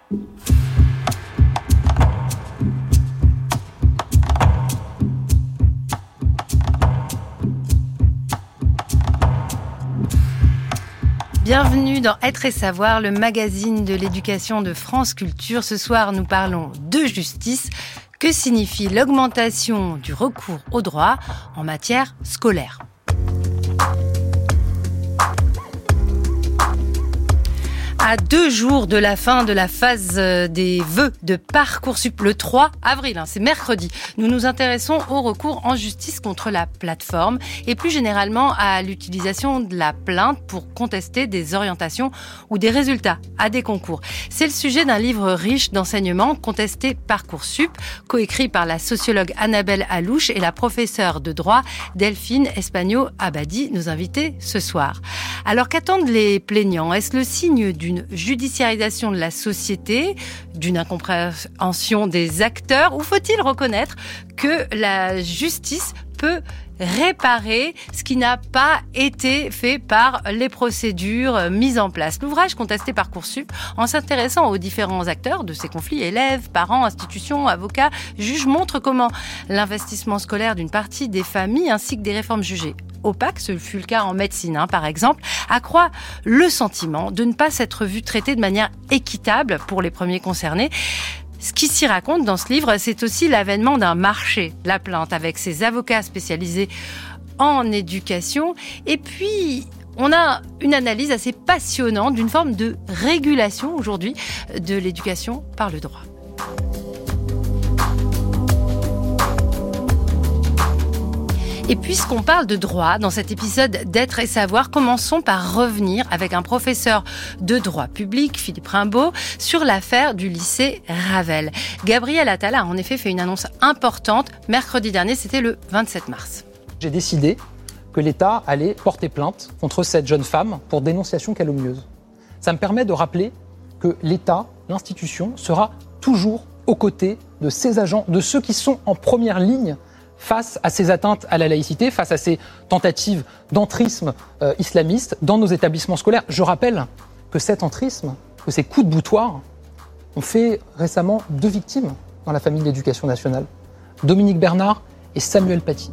Bienvenue dans Être et Savoir, le magazine de l'éducation de France Culture. Ce soir, nous parlons de justice. Que signifie l'augmentation du recours au droit en matière scolaire ? À 2 jours de la fin de la phase des vœux de Parcoursup, le 3 avril, c'est mercredi, nous nous intéressons au recours en justice contre la plateforme et plus généralement à l'utilisation de la plainte pour contester des orientations ou des résultats à des concours. C'est le sujet d'un livre riche d'enseignements, Contester Parcoursup, coécrit par la sociologue Annabelle Allouche et la professeure de droit Delphine Espagno-Abadi, nos invités ce soir. Alors qu'attendent les plaignants ? Est-ce le signe d'une judiciarisation de la société, d'une incompréhension des acteurs, ou faut-il reconnaître que la justice peut réparer ce qui n'a pas été fait par les procédures mises en place. L'ouvrage Contester Parcoursup, en s'intéressant aux différents acteurs de ces conflits, élèves, parents, institutions, avocats, juges, montre comment l'investissement scolaire d'une partie des familles ainsi que des réformes jugées opaques, ce fut le cas en médecine par exemple, accroît le sentiment de ne pas s'être vu traité de manière équitable pour les premiers concernés. Ce qui s'y raconte dans ce livre, c'est aussi l'avènement d'un marché, la plainte, avec ses avocats spécialisés en éducation. Et puis, on a une analyse assez passionnante d'une forme de régulation aujourd'hui de l'éducation par le droit. Et puisqu'on parle de droit dans cet épisode d'Être et Savoir, commençons par revenir avec un professeur de droit public, Philippe Rimbaud, sur l'affaire du lycée Ravel. Gabriel Attal a en effet fait une annonce importante. Mercredi dernier, c'était le 27 mars. J'ai décidé que l'État allait porter plainte contre cette jeune femme pour dénonciation calomnieuse. Ça me permet de rappeler que l'État, l'institution, sera toujours aux côtés de ses agents, de ceux qui sont en première ligne face à ces atteintes à la laïcité, face à ces tentatives d'entrisme islamiste dans nos établissements scolaires. Je rappelle que cet entrisme, que ces coups de boutoir ont fait récemment 2 victimes dans la famille de l'Éducation nationale. Dominique Bernard et Samuel Paty.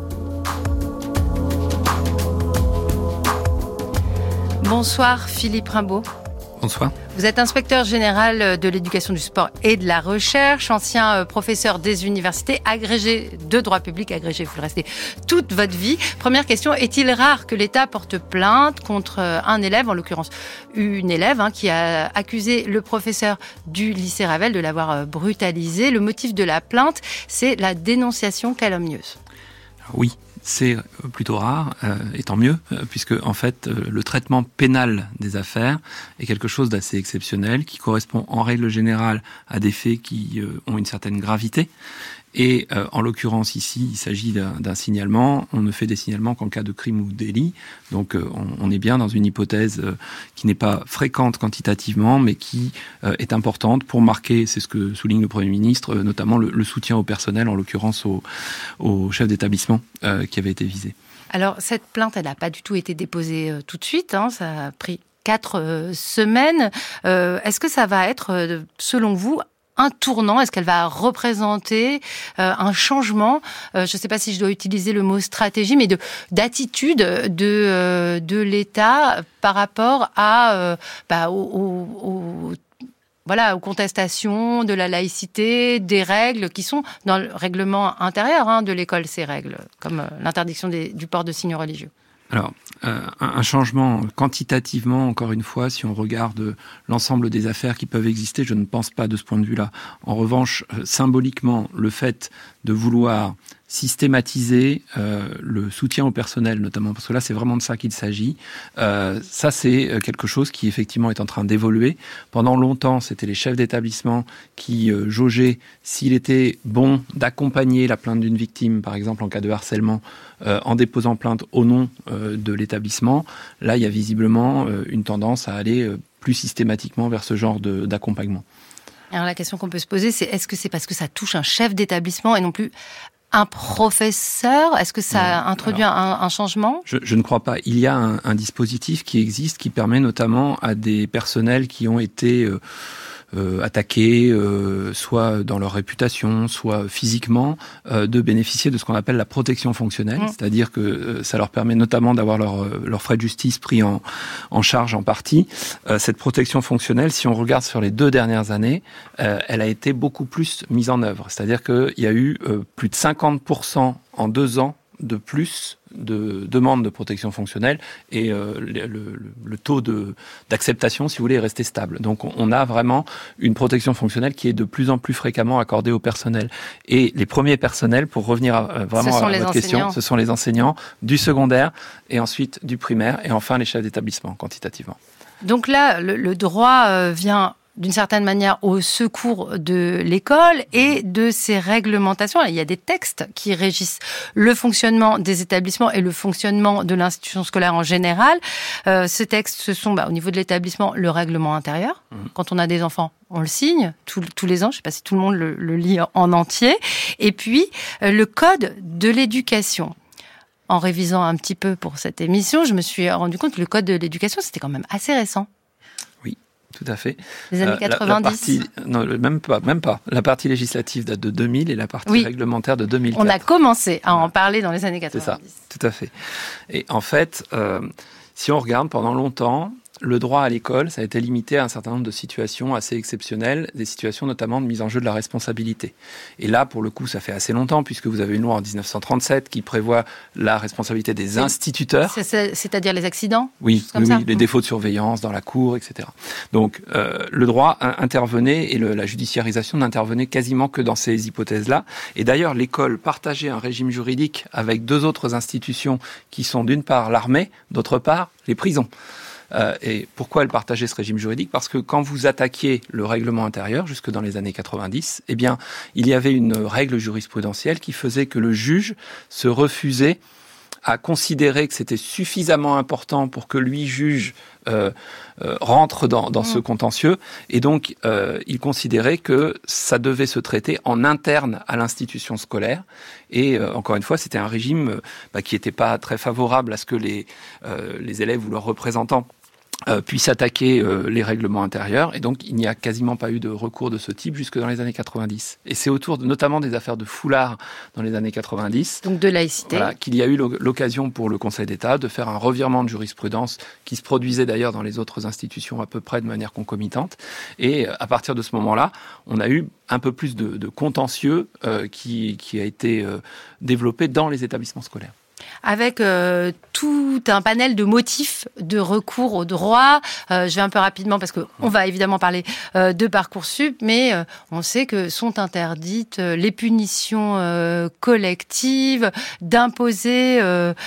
Bonsoir Philippe Rimbaud. Bonsoir. Vous êtes inspecteur général de l'éducation du sport et de la recherche, ancien professeur des universités, agrégé de droit public, agrégé, vous le restez toute votre vie. Première question, est-il rare que l'État porte plainte contre un élève, en l'occurrence une élève qui a accusé le professeur du lycée Ravel de l'avoir brutalisé ? Le motif de la plainte, c'est la dénonciation calomnieuse. Oui. C'est plutôt rare, et tant mieux, puisque en fait le traitement pénal des affaires est quelque chose d'assez exceptionnel, qui correspond en règle générale à des faits qui ont une certaine gravité. Et en l'occurrence ici, il s'agit d'un signalement. On ne fait des signalements qu'en cas de crime ou délit. Donc on est bien dans une hypothèse qui n'est pas fréquente quantitativement, mais qui est importante pour marquer, c'est ce que souligne le Premier ministre, notamment le soutien au personnel, en l'occurrence au chef d'établissement qui avait été visé. Alors cette plainte, elle n'a pas du tout été déposée tout de suite, ça a pris 4 semaines. Est-ce que ça va être, selon vous, un tournant? Est-ce qu'elle va représenter un changement, je ne sais pas si je dois utiliser le mot stratégie, mais d'attitude de l'État par rapport à aux contestations de la laïcité, des règles qui sont dans le règlement intérieur de l'école, ces règles, comme l'interdiction du port de signes religieux? Alors, un changement quantitativement, encore une fois, si on regarde l'ensemble des affaires qui peuvent exister, je ne pense pas de ce point de vue-là. En revanche, symboliquement, le fait de vouloir systématiser le soutien au personnel, notamment, parce que là, c'est vraiment de ça qu'il s'agit. Ça, c'est quelque chose qui, effectivement, est en train d'évoluer. Pendant longtemps, c'était les chefs d'établissement qui jaugeaient s'il était bon d'accompagner la plainte d'une victime, par exemple, en cas de harcèlement, en déposant plainte au nom de l'établissement. Là, il y a visiblement une tendance à aller plus systématiquement vers ce genre d'accompagnement. Alors, la question qu'on peut se poser, c'est est-ce que c'est parce que ça touche un chef d'établissement et non plus un professeur? Est-ce que ça introduit un changement? Je ne crois pas. Il y a un dispositif qui existe qui permet notamment à des personnels qui ont été attaqués, soit dans leur réputation, soit physiquement, de bénéficier de ce qu'on appelle la protection fonctionnelle, c'est-à-dire que ça leur permet notamment d'avoir leurs frais de justice pris en charge en partie. Cette protection fonctionnelle, si on regarde sur les 2 dernières années, elle a été beaucoup plus mise en œuvre. C'est-à-dire qu'il y a eu plus de 50% en 2 ans de plus de demandes de protection fonctionnelle et le taux d'acceptation, si vous voulez, est resté stable. Donc on a vraiment une protection fonctionnelle qui est de plus en plus fréquemment accordée au personnel. Et les premiers personnels, pour revenir vraiment à votre question, ce sont les enseignants du secondaire et ensuite du primaire et enfin les chefs d'établissement, quantitativement. Donc là, le droit vient d'une certaine manière au secours de l'école et de ses réglementations. Il y a des textes qui régissent le fonctionnement des établissements et le fonctionnement de l'institution scolaire en général. Ces textes, ce sont au niveau de l'établissement le règlement intérieur. Quand on a des enfants, on le signe tous les ans. Je ne sais pas si tout le monde le lit en entier. Et puis, le code de l'éducation. En révisant un petit peu pour cette émission, je me suis rendu compte que le code de l'éducation, c'était quand même assez récent. Tout à fait. Les années 90 non, même pas. La partie législative date de 2000 et la partie réglementaire de 2004. On a commencé à en parler dans les années 90. C'est ça, tout à fait. Et en fait, si on regarde pendant longtemps, le droit à l'école, ça a été limité à un certain nombre de situations assez exceptionnelles, des situations notamment de mise en jeu de la responsabilité. Et là, pour le coup, ça fait assez longtemps, puisque vous avez une loi en 1937 qui prévoit la responsabilité des instituteurs. C'est-à-dire les accidents ? Oui, les défauts de surveillance dans la cour, etc. Donc, le droit intervenait et la judiciarisation n'intervenait quasiment que dans ces hypothèses-là. Et d'ailleurs, l'école partageait un régime juridique avec 2 autres institutions qui sont d'une part l'armée, d'autre part les prisons. Et pourquoi elle partageait ce régime juridique ? Parce que quand vous attaquiez le règlement intérieur, jusque dans les années 90, eh bien, il y avait une règle jurisprudentielle qui faisait que le juge se refusait à considérer que c'était suffisamment important pour que lui, juge, rentre dans ce contentieux. Et donc, il considérait que ça devait se traiter en interne à l'institution scolaire. Et encore une fois, c'était un régime qui n'était pas très favorable à ce que les élèves ou leurs représentants puissent attaquer les règlements intérieurs. Et donc, il n'y a quasiment pas eu de recours de ce type jusque dans les années 90. Et c'est autour notamment des affaires de foulard dans les années 90. Donc de laïcité. Voilà, qu'il y a eu l'occasion pour le Conseil d'État de faire un revirement de jurisprudence qui se produisait d'ailleurs dans les autres institutions à peu près de manière concomitante. Et à partir de ce moment-là, on a eu un peu plus de contentieux qui a été développé dans les établissements scolaires. Avec tout un panel de motifs de recours au droit. Je vais un peu rapidement parce qu'on va évidemment parler de Parcoursup, mais on sait que sont interdites les punitions collectives, d'imposer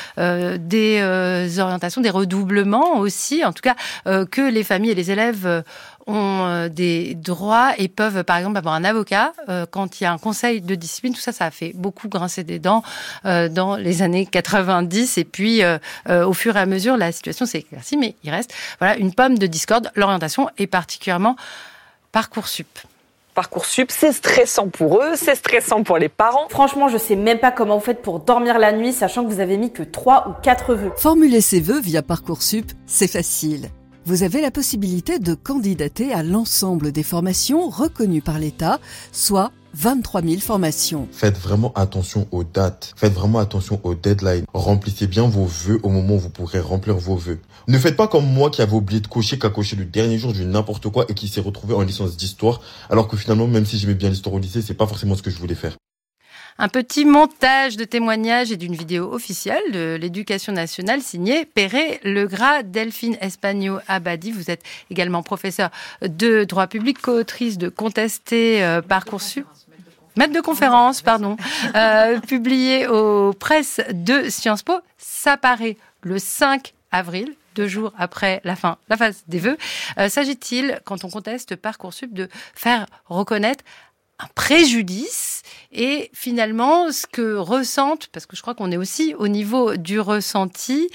des orientations, des redoublements aussi, en tout cas que les familles et les élèves ont des droits et peuvent, par exemple, avoir un avocat quand il y a un conseil de discipline. Tout ça, ça a fait beaucoup grincer des dents dans les années 90. Et puis, au fur et à mesure, la situation s'est éclaircie, mais il reste une pomme de discorde. L'orientation est particulièrement Parcoursup. Parcoursup, c'est stressant pour eux, c'est stressant pour les parents. Franchement, je sais même pas comment vous faites pour dormir la nuit, sachant que vous avez mis que 3 ou 4 vœux. Formuler ses vœux via Parcoursup, c'est facile. Vous avez la possibilité de candidater à l'ensemble des formations reconnues par l'État, soit 23 000 formations. Faites vraiment attention aux dates, faites vraiment attention aux deadlines. Remplissez bien vos vœux au moment où vous pourrez remplir vos vœux. Ne faites pas comme moi qui avait oublié de cocher, qui a coché le dernier jour du n'importe quoi et qui s'est retrouvé en licence d'histoire, alors que finalement, même si j'aimais bien l'histoire au lycée, c'est pas forcément ce que je voulais faire. Un petit montage de témoignages et d'une vidéo officielle de l'Éducation nationale signée Péré Legras, Delphine Espagno-Abadi. Vous êtes également professeure de droit public, co-autrice de Contester Parcoursup. Maître de conférence, pardon, publié aux presses de Sciences Po. Ça paraît le 5 avril. 2 jours après la phase des vœux. S'agit-il, quand on conteste Parcoursup, de faire reconnaître un préjudice et finalement ce que ressentent, parce que je crois qu'on est aussi au niveau du ressenti,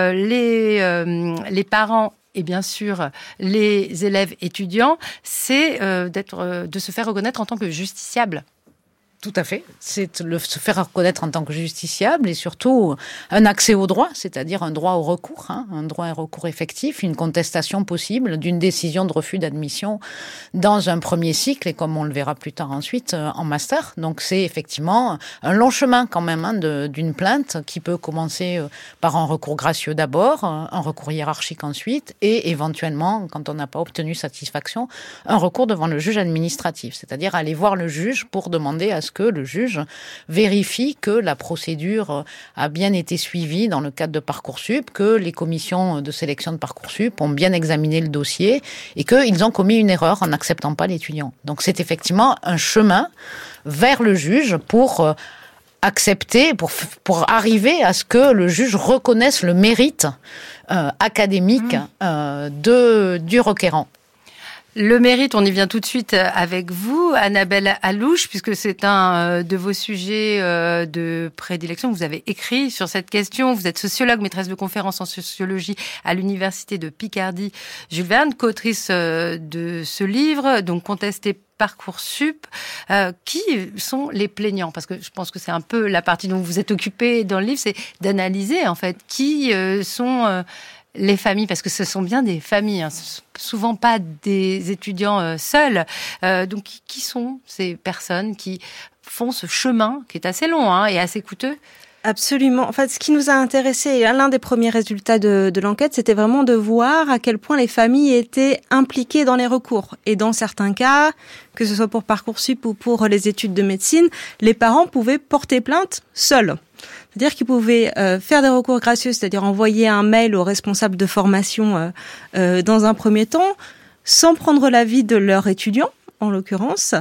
les parents et bien sûr les élèves étudiants, c'est de se faire reconnaître en tant que justiciable. Tout à fait. C'est se faire reconnaître en tant que justiciable et surtout un accès au droit, c'est-à-dire un droit au recours, un droit à recours effectif, une contestation possible d'une décision de refus d'admission dans un premier cycle et comme on le verra plus tard ensuite en master. Donc c'est effectivement un long chemin quand même d'une plainte qui peut commencer par un recours gracieux d'abord, un recours hiérarchique ensuite et éventuellement, quand on n'a pas obtenu satisfaction, un recours devant le juge administratif, c'est-à-dire aller voir le juge pour demander à ce que le juge vérifie que la procédure a bien été suivie dans le cadre de Parcoursup, que les commissions de sélection de Parcoursup ont bien examiné le dossier et qu'ils ont commis une erreur en n'acceptant pas l'étudiant. Donc c'est effectivement un chemin vers le juge pour accepter, pour arriver à ce que le juge reconnaisse le mérite académique du requérant. Le mérite, on y vient tout de suite avec vous, Annabelle Allouche, puisque c'est un de vos sujets de prédilection. Vous avez écrit sur cette question. Vous êtes sociologue, maîtresse de conférences en sociologie à l'université de Picardie, Jules Verne, co-autrice de ce livre, donc contesté Parcoursup. Qui sont les plaignants? Parce que je pense que c'est un peu la partie dont vous êtes occupée dans le livre, c'est d'analyser en fait qui sont les familles, parce que ce sont bien des familles, souvent pas des étudiants seuls. Donc, qui sont ces personnes qui font ce chemin qui est assez long et assez coûteux? Absolument. En fait, ce qui nous a intéressé, l'un des premiers résultats de l'enquête, c'était vraiment de voir à quel point les familles étaient impliquées dans les recours. Et dans certains cas, que ce soit pour Parcoursup ou pour les études de médecine, les parents pouvaient porter plainte seuls. C'est-à-dire qu'ils pouvaient faire des recours gracieux, c'est-à-dire envoyer un mail au responsable de formation dans un premier temps, sans prendre l'avis de leur étudiant, en l'occurrence,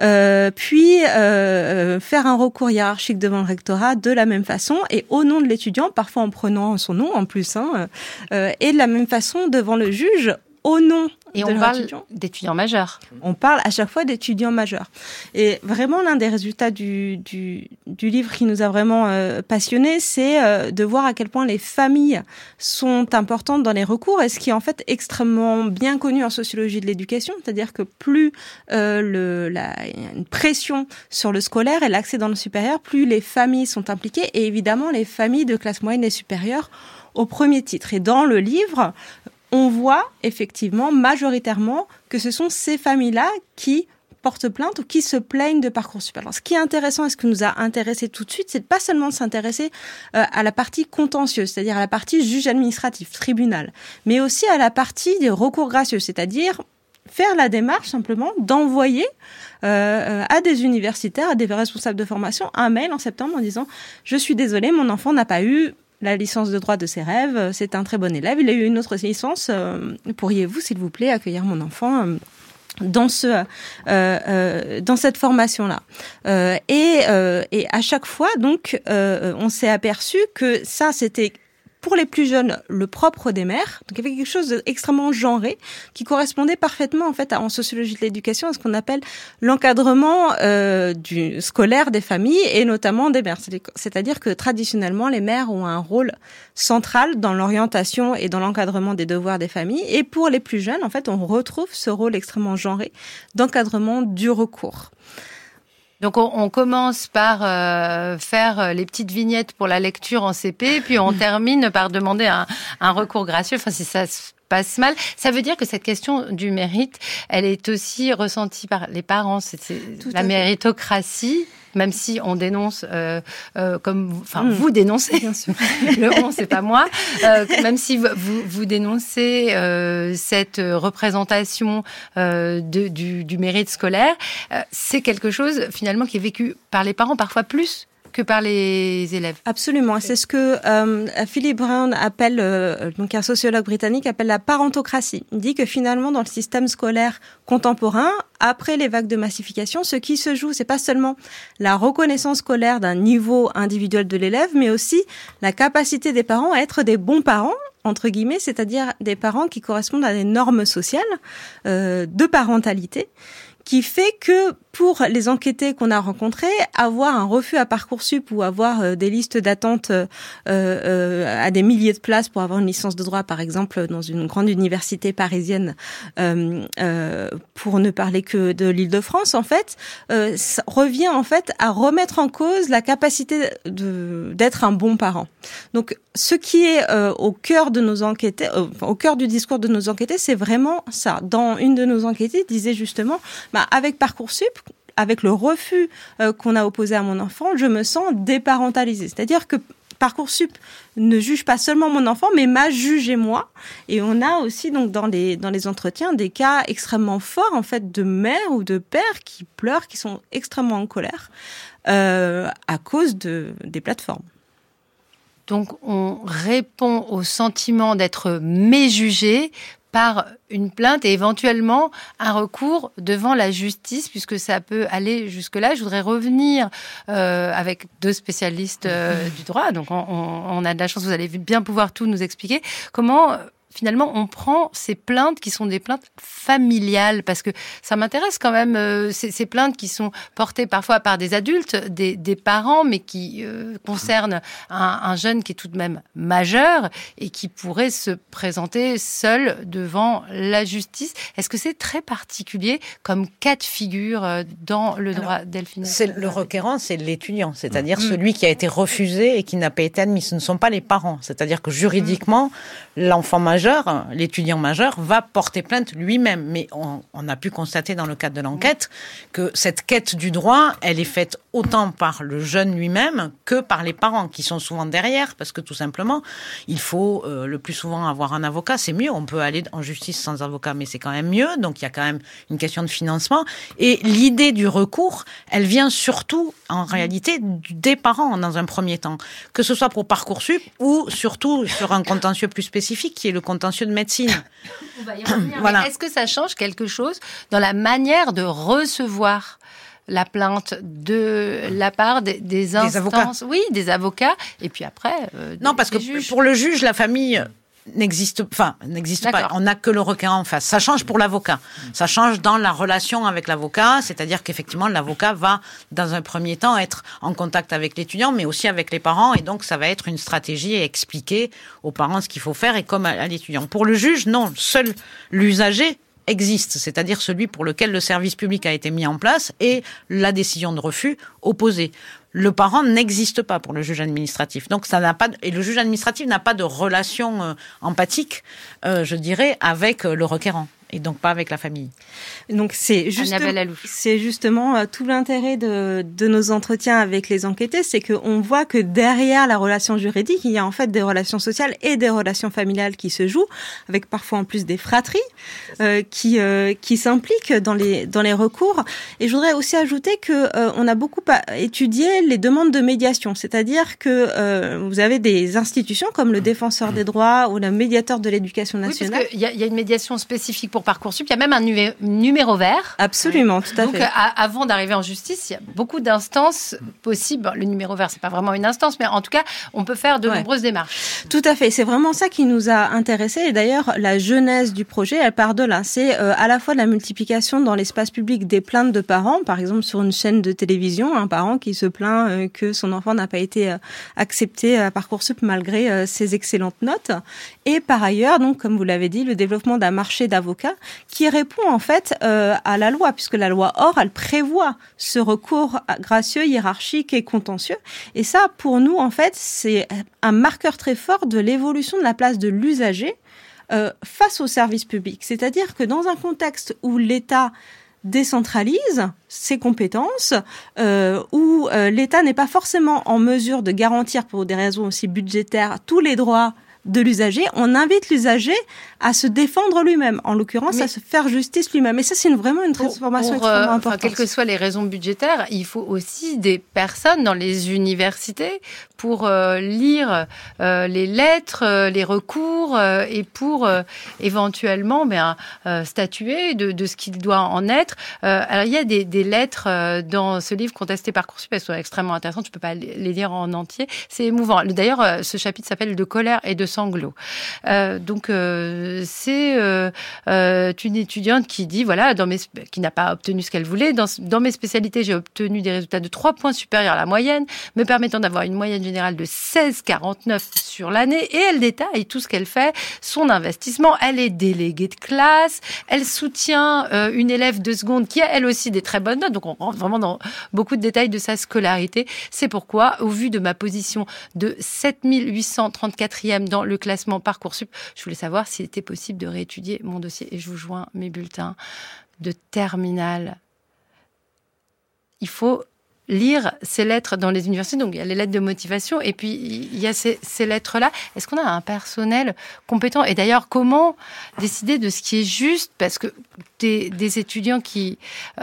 puis faire un recours hiérarchique devant le rectorat de la même façon et au nom de l'étudiant, parfois en prenant son nom en plus, et de la même façon devant le juge au nom et on parle d'étudiants majeurs. On parle à chaque fois d'étudiants majeurs. Et vraiment, l'un des résultats du livre qui nous a vraiment passionnés, c'est de voir à quel point les familles sont importantes dans les recours, et ce qui est en fait extrêmement bien connu en sociologie de l'éducation, c'est-à-dire que plus il y a une pression sur le scolaire et l'accès dans le supérieur, plus les familles sont impliquées, et évidemment les familles de classe moyenne et supérieure au premier titre. Et dans le livre, on voit effectivement majoritairement que ce sont ces familles-là qui portent plainte ou qui se plaignent de Parcoursup. Alors, ce qui est intéressant et ce qui nous a intéressé tout de suite, c'est pas seulement de s'intéresser à la partie contentieuse, c'est-à-dire à la partie juge administratif, tribunal, mais aussi à la partie des recours gracieux, c'est-à-dire faire la démarche simplement d'envoyer à des universitaires, à des responsables de formation, un mail en septembre en disant « Je suis désolé, mon enfant n'a pas eu la licence de droit de ses rêves, c'est un très bon élève, il a eu une autre licence, pourriez-vous, s'il vous plaît, accueillir mon enfant dans cette formation-là ». Et à chaque fois, donc, on s'est aperçu que ça, c'était pour les plus jeunes, le propre des mères. Donc, il y avait quelque chose d'extrêmement genré qui correspondait parfaitement, en fait, en sociologie de l'éducation, à ce qu'on appelle l'encadrement du scolaire des familles et notamment des mères. C'est-à-dire que traditionnellement, les mères ont un rôle central dans l'orientation et dans l'encadrement des devoirs des familles. Et pour les plus jeunes, en fait, on retrouve ce rôle extrêmement genré d'encadrement du recours. Donc on commence par faire les petites vignettes pour la lecture en CP, puis on termine par demander un recours gracieux. Enfin, si ça se passe mal, ça veut dire que cette question du mérite, elle est aussi ressentie par les parents. C'est la méritocratie. Même si on dénonce, vous dénoncez, bien sûr. Le on, c'est pas moi. Même si vous dénoncez cette représentation du mérite scolaire, c'est quelque chose finalement qui est vécu par les parents parfois plus que par les élèves. Absolument. C'est ce que Philip Brown appelle, donc un sociologue britannique, appelle la parentocratie. Il dit que finalement, dans le système scolaire contemporain, après les vagues de massification, ce qui se joue, c'est pas seulement la reconnaissance scolaire d'un niveau individuel de l'élève, mais aussi la capacité des parents à être des bons parents, entre guillemets, c'est-à-dire des parents qui correspondent à des normes sociales de parentalité, qui fait que pour les enquêtés qu'on a rencontrés, avoir un refus à Parcoursup ou avoir des listes d'attente à des milliers de places pour avoir une licence de droit, par exemple, dans une grande université parisienne, pour ne parler que de l'Île-de-France, en fait, ça revient en fait à remettre en cause la capacité d'être un bon parent. Donc, ce qui est au cœur de nos enquêtés, au cœur du discours de nos enquêtés, c'est vraiment ça. Dans une de nos enquêtées, disait justement, avec Parcoursup, avec le refus qu'on a opposé à mon enfant, je me sens déparentalisée. C'est-à-dire que Parcoursup ne juge pas seulement mon enfant, mais m'a jugé moi. Et on a aussi donc dans les entretiens des cas extrêmement forts en fait de mères ou de pères qui pleurent, qui sont extrêmement en colère à cause des plateformes. Donc on répond au sentiment d'être méjugé par une plainte et éventuellement un recours devant la justice, puisque ça peut aller jusque-là. Je voudrais revenir avec deux spécialistes du droit. Donc on a de la chance, vous allez bien pouvoir tout nous expliquer. Comment finalement on prend ces plaintes qui sont des plaintes familiales, parce que ça m'intéresse quand même, ces plaintes qui sont portées parfois par des adultes, des parents, mais qui concernent un jeune qui est tout de même majeur et qui pourrait se présenter seul devant la justice. Est-ce que c'est très particulier comme cas de figure dans le droit, Delphine? Le requérant, c'est l'étudiant, c'est-à-dire celui qui a été refusé et qui n'a pas été admis. Ce ne sont pas les parents. C'est-à-dire que juridiquement, l'enfant majeur, l'étudiant majeur, va porter plainte lui-même. Mais on a pu constater dans le cadre de l'enquête que cette quête du droit, elle est faite autant par le jeune lui-même que par les parents, qui sont souvent derrière, parce que tout simplement, il faut le plus souvent avoir un avocat. C'est mieux, on peut aller en justice sans avocat, mais c'est quand même mieux. Donc il y a quand même une question de financement. Et l'idée du recours, elle vient surtout, en réalité, des parents dans un premier temps. Que ce soit pour Parcoursup ou surtout sur un contentieux plus spécifique, qui est le contentieux de médecine. On va y revenir. Voilà. Est-ce que ça change quelque chose dans la manière de recevoir la plainte de la part des instances, avocats. Oui, des avocats, et puis après non, parce que juges. Pour le juge, la famille n'existe pas. On n'a que le requérant en face. Ça change pour l'avocat. Ça change dans la relation avec l'avocat, c'est-à-dire qu'effectivement, l'avocat va, dans un premier temps, être en contact avec l'étudiant, mais aussi avec les parents, et donc ça va être une stratégie à expliquer aux parents ce qu'il faut faire, et comme à l'étudiant. Pour le juge, non. Seul l'usager existe, c'est-à-dire celui pour lequel le service public a été mis en place et la décision de refus opposée. Le parent n'existe pas pour le juge administratif. Donc et le juge administratif n'a pas de relation empathique, je dirais, avec le requérant. Et donc pas avec la famille. Donc c'est justement tout l'intérêt de nos entretiens avec les enquêtés, c'est qu'on voit que derrière la relation juridique, il y a en fait des relations sociales et des relations familiales qui se jouent, avec parfois en plus des fratries qui s'impliquent dans les recours. Et je voudrais aussi ajouter que on a beaucoup étudié les demandes de médiation, c'est-à-dire que vous avez des institutions comme le Défenseur des droits ou le Médiateur de l'éducation nationale. Oui, parce qu'il y a une médiation spécifique pour Parcoursup, il y a même un numéro vert. Absolument, tout à fait. Donc, avant d'arriver en justice, il y a beaucoup d'instances possibles. Le numéro vert, c'est pas vraiment une instance, mais en tout cas, on peut faire de nombreuses démarches. Tout à fait. C'est vraiment ça qui nous a intéressés. Et d'ailleurs, la genèse du projet, elle part de là. C'est à la fois de la multiplication dans l'espace public des plaintes de parents. Par exemple, sur une chaîne de télévision, un parent qui se plaint que son enfant n'a pas été accepté à Parcoursup malgré ses excellentes notes. Et par ailleurs, donc, comme vous l'avez dit, le développement d'un marché d'avocats qui répond en fait à la loi, puisque la loi ORE, elle prévoit ce recours gracieux, hiérarchique et contentieux. Et ça, pour nous, en fait, c'est un marqueur très fort de l'évolution de la place de l'usager face au service public. C'est-à-dire que dans un contexte où l'État décentralise ses compétences, où l'État n'est pas forcément en mesure de garantir, pour des raisons aussi budgétaires, tous les droits de l'usager, on invite l'usager à se défendre lui-même, en l'occurrence à se faire justice lui-même. Et ça, c'est vraiment une transformation extrêmement importante. Quelles que soient les raisons budgétaires, il faut aussi des personnes dans les universités pour lire les lettres, les recours et pour éventuellement statuer de ce qu'il doit en être. Alors, il y a des lettres dans ce livre contesté par Parcoursup, elles sont extrêmement intéressantes, je ne peux pas les lire en entier. C'est émouvant. D'ailleurs, ce chapitre s'appelle « De colère et de sanglots. Donc c'est une étudiante qui dit voilà, qui n'a pas obtenu ce qu'elle voulait. Dans mes spécialités, j'ai obtenu des résultats de 3 points supérieurs à la moyenne, me permettant d'avoir une moyenne générale de 16,49 sur l'année. Et elle détaille tout ce qu'elle fait, son investissement. Elle est déléguée de classe, elle soutient une élève de seconde qui a elle aussi des très bonnes notes. Donc on rentre vraiment dans beaucoup de détails de sa scolarité. C'est pourquoi, au vu de ma position de 7834e dans le classement Parcoursup, je voulais savoir s'il était possible de réétudier mon dossier. Et je vous joins mes bulletins de terminale. Il faut lire ces lettres dans les universités. Donc, il y a les lettres de motivation et puis il y a ces lettres-là. Est-ce qu'on a un personnel compétent? Et d'ailleurs, comment décider de ce qui est juste? Parce que des étudiants qui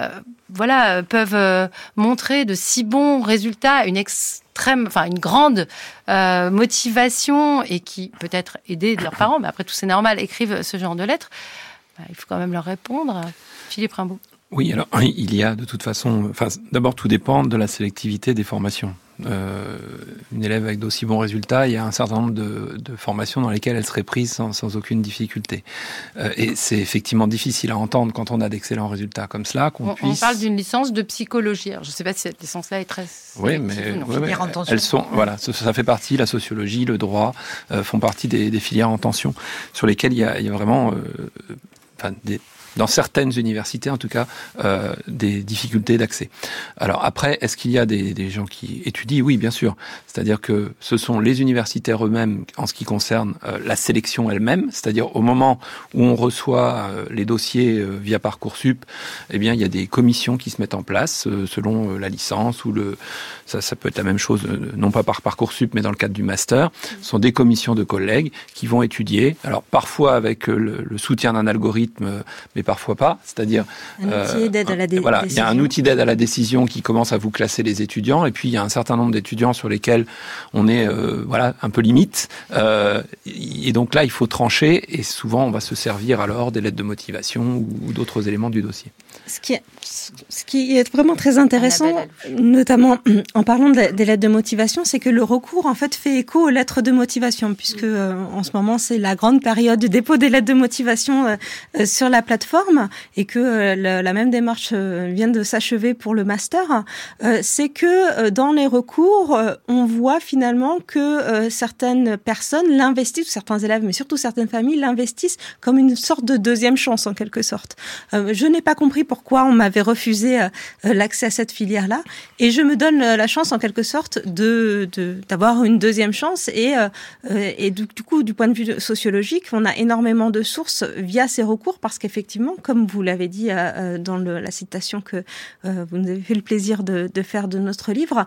peuvent montrer de si bons résultats, une grande motivation et qui, peut-être aidés de leurs parents, mais après tout c'est normal, écrivent ce genre de lettres, il faut quand même leur répondre. Philippe Rimbaud. Oui, alors il y a de toute façon... d'abord, tout dépend de la sélectivité des formations. Une élève avec d'aussi bons résultats, il y a un certain nombre de formations dans lesquelles elle serait prise sans aucune difficulté. Et c'est effectivement difficile à entendre quand on a d'excellents résultats comme cela. On parle d'une licence de psychologie. Alors, je ne sais pas si cette licence-là est très... Oui, mais elles sont... Voilà, ça fait partie, la sociologie, le droit, font partie des filières en tension sur lesquelles il y a vraiment... dans certaines universités, en tout cas, des difficultés d'accès. Alors après, est-ce qu'il y a des gens qui étudient? Oui, bien sûr. C'est-à-dire que ce sont les universitaires eux-mêmes, en ce qui concerne la sélection elle-même, c'est-à-dire au moment où on reçoit les dossiers via Parcoursup, eh bien, il y a des commissions qui se mettent en place selon la licence ou ça peut être la même chose, non pas par Parcoursup, mais dans le cadre du master. Ce sont des commissions de collègues qui vont étudier. Alors parfois avec le soutien d'un algorithme, mais parfois pas. C'est-à-dire un outil d'aide à la décision. Voilà, il y a un outil d'aide à la décision qui commence à vous classer les étudiants, et puis il y a un certain nombre d'étudiants sur lesquels on est un peu limite. Et donc là, il faut trancher, et souvent on va se servir alors des lettres de motivation ou d'autres éléments du dossier. Ce qui est vraiment très intéressant, notamment en parlant des lettres de motivation, c'est que le recours en fait fait écho aux lettres de motivation, puisque en ce moment c'est la grande période du dépôt des lettres de motivation sur la plateforme, et que la même démarche vient de s'achever pour le master. C'est que dans les recours, on voit finalement que certaines personnes l'investissent, certains élèves, mais surtout certaines familles l'investissent comme une sorte de deuxième chance en quelque sorte. Je n'ai pas compris pourquoi on m'avait refusé l'accès à cette filière-là, et je me donne la chance en quelque sorte d'avoir une deuxième chance, et du coup du point de vue sociologique, on a énormément de sources via ces recours, parce qu'effectivement, comme vous l'avez dit dans la citation que vous nous avez fait le plaisir de faire de notre livre,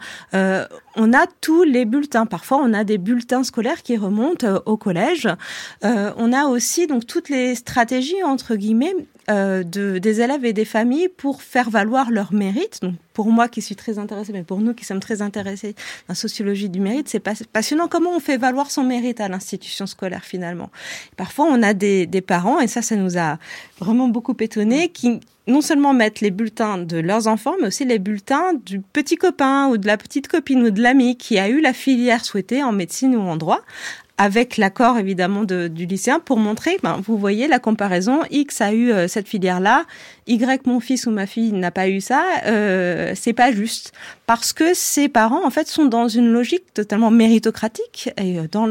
on a tous les bulletins. Parfois, on a des bulletins scolaires qui remontent au collège. On a aussi donc toutes les stratégies entre guillemets des élèves et des familles pour faire valoir leur mérite. Donc, pour moi qui suis très intéressée, mais pour nous qui sommes très intéressés en sociologie du mérite, c'est passionnant comment on fait valoir son mérite à l'institution scolaire finalement. Parfois, on a des parents, et ça nous a vraiment beaucoup étonnés, qui non seulement mettent les bulletins de leurs enfants, mais aussi les bulletins du petit copain ou de la petite copine ou de l'ami qui a eu la filière souhaitée en médecine ou en droit, avec l'accord évidemment du lycéen, pour montrer, vous voyez la comparaison, X a eu cette filière-là, Y, mon fils ou ma fille n'a pas eu ça, c'est pas juste. Parce que ces parents, en fait, sont dans une logique totalement méritocratique, et dans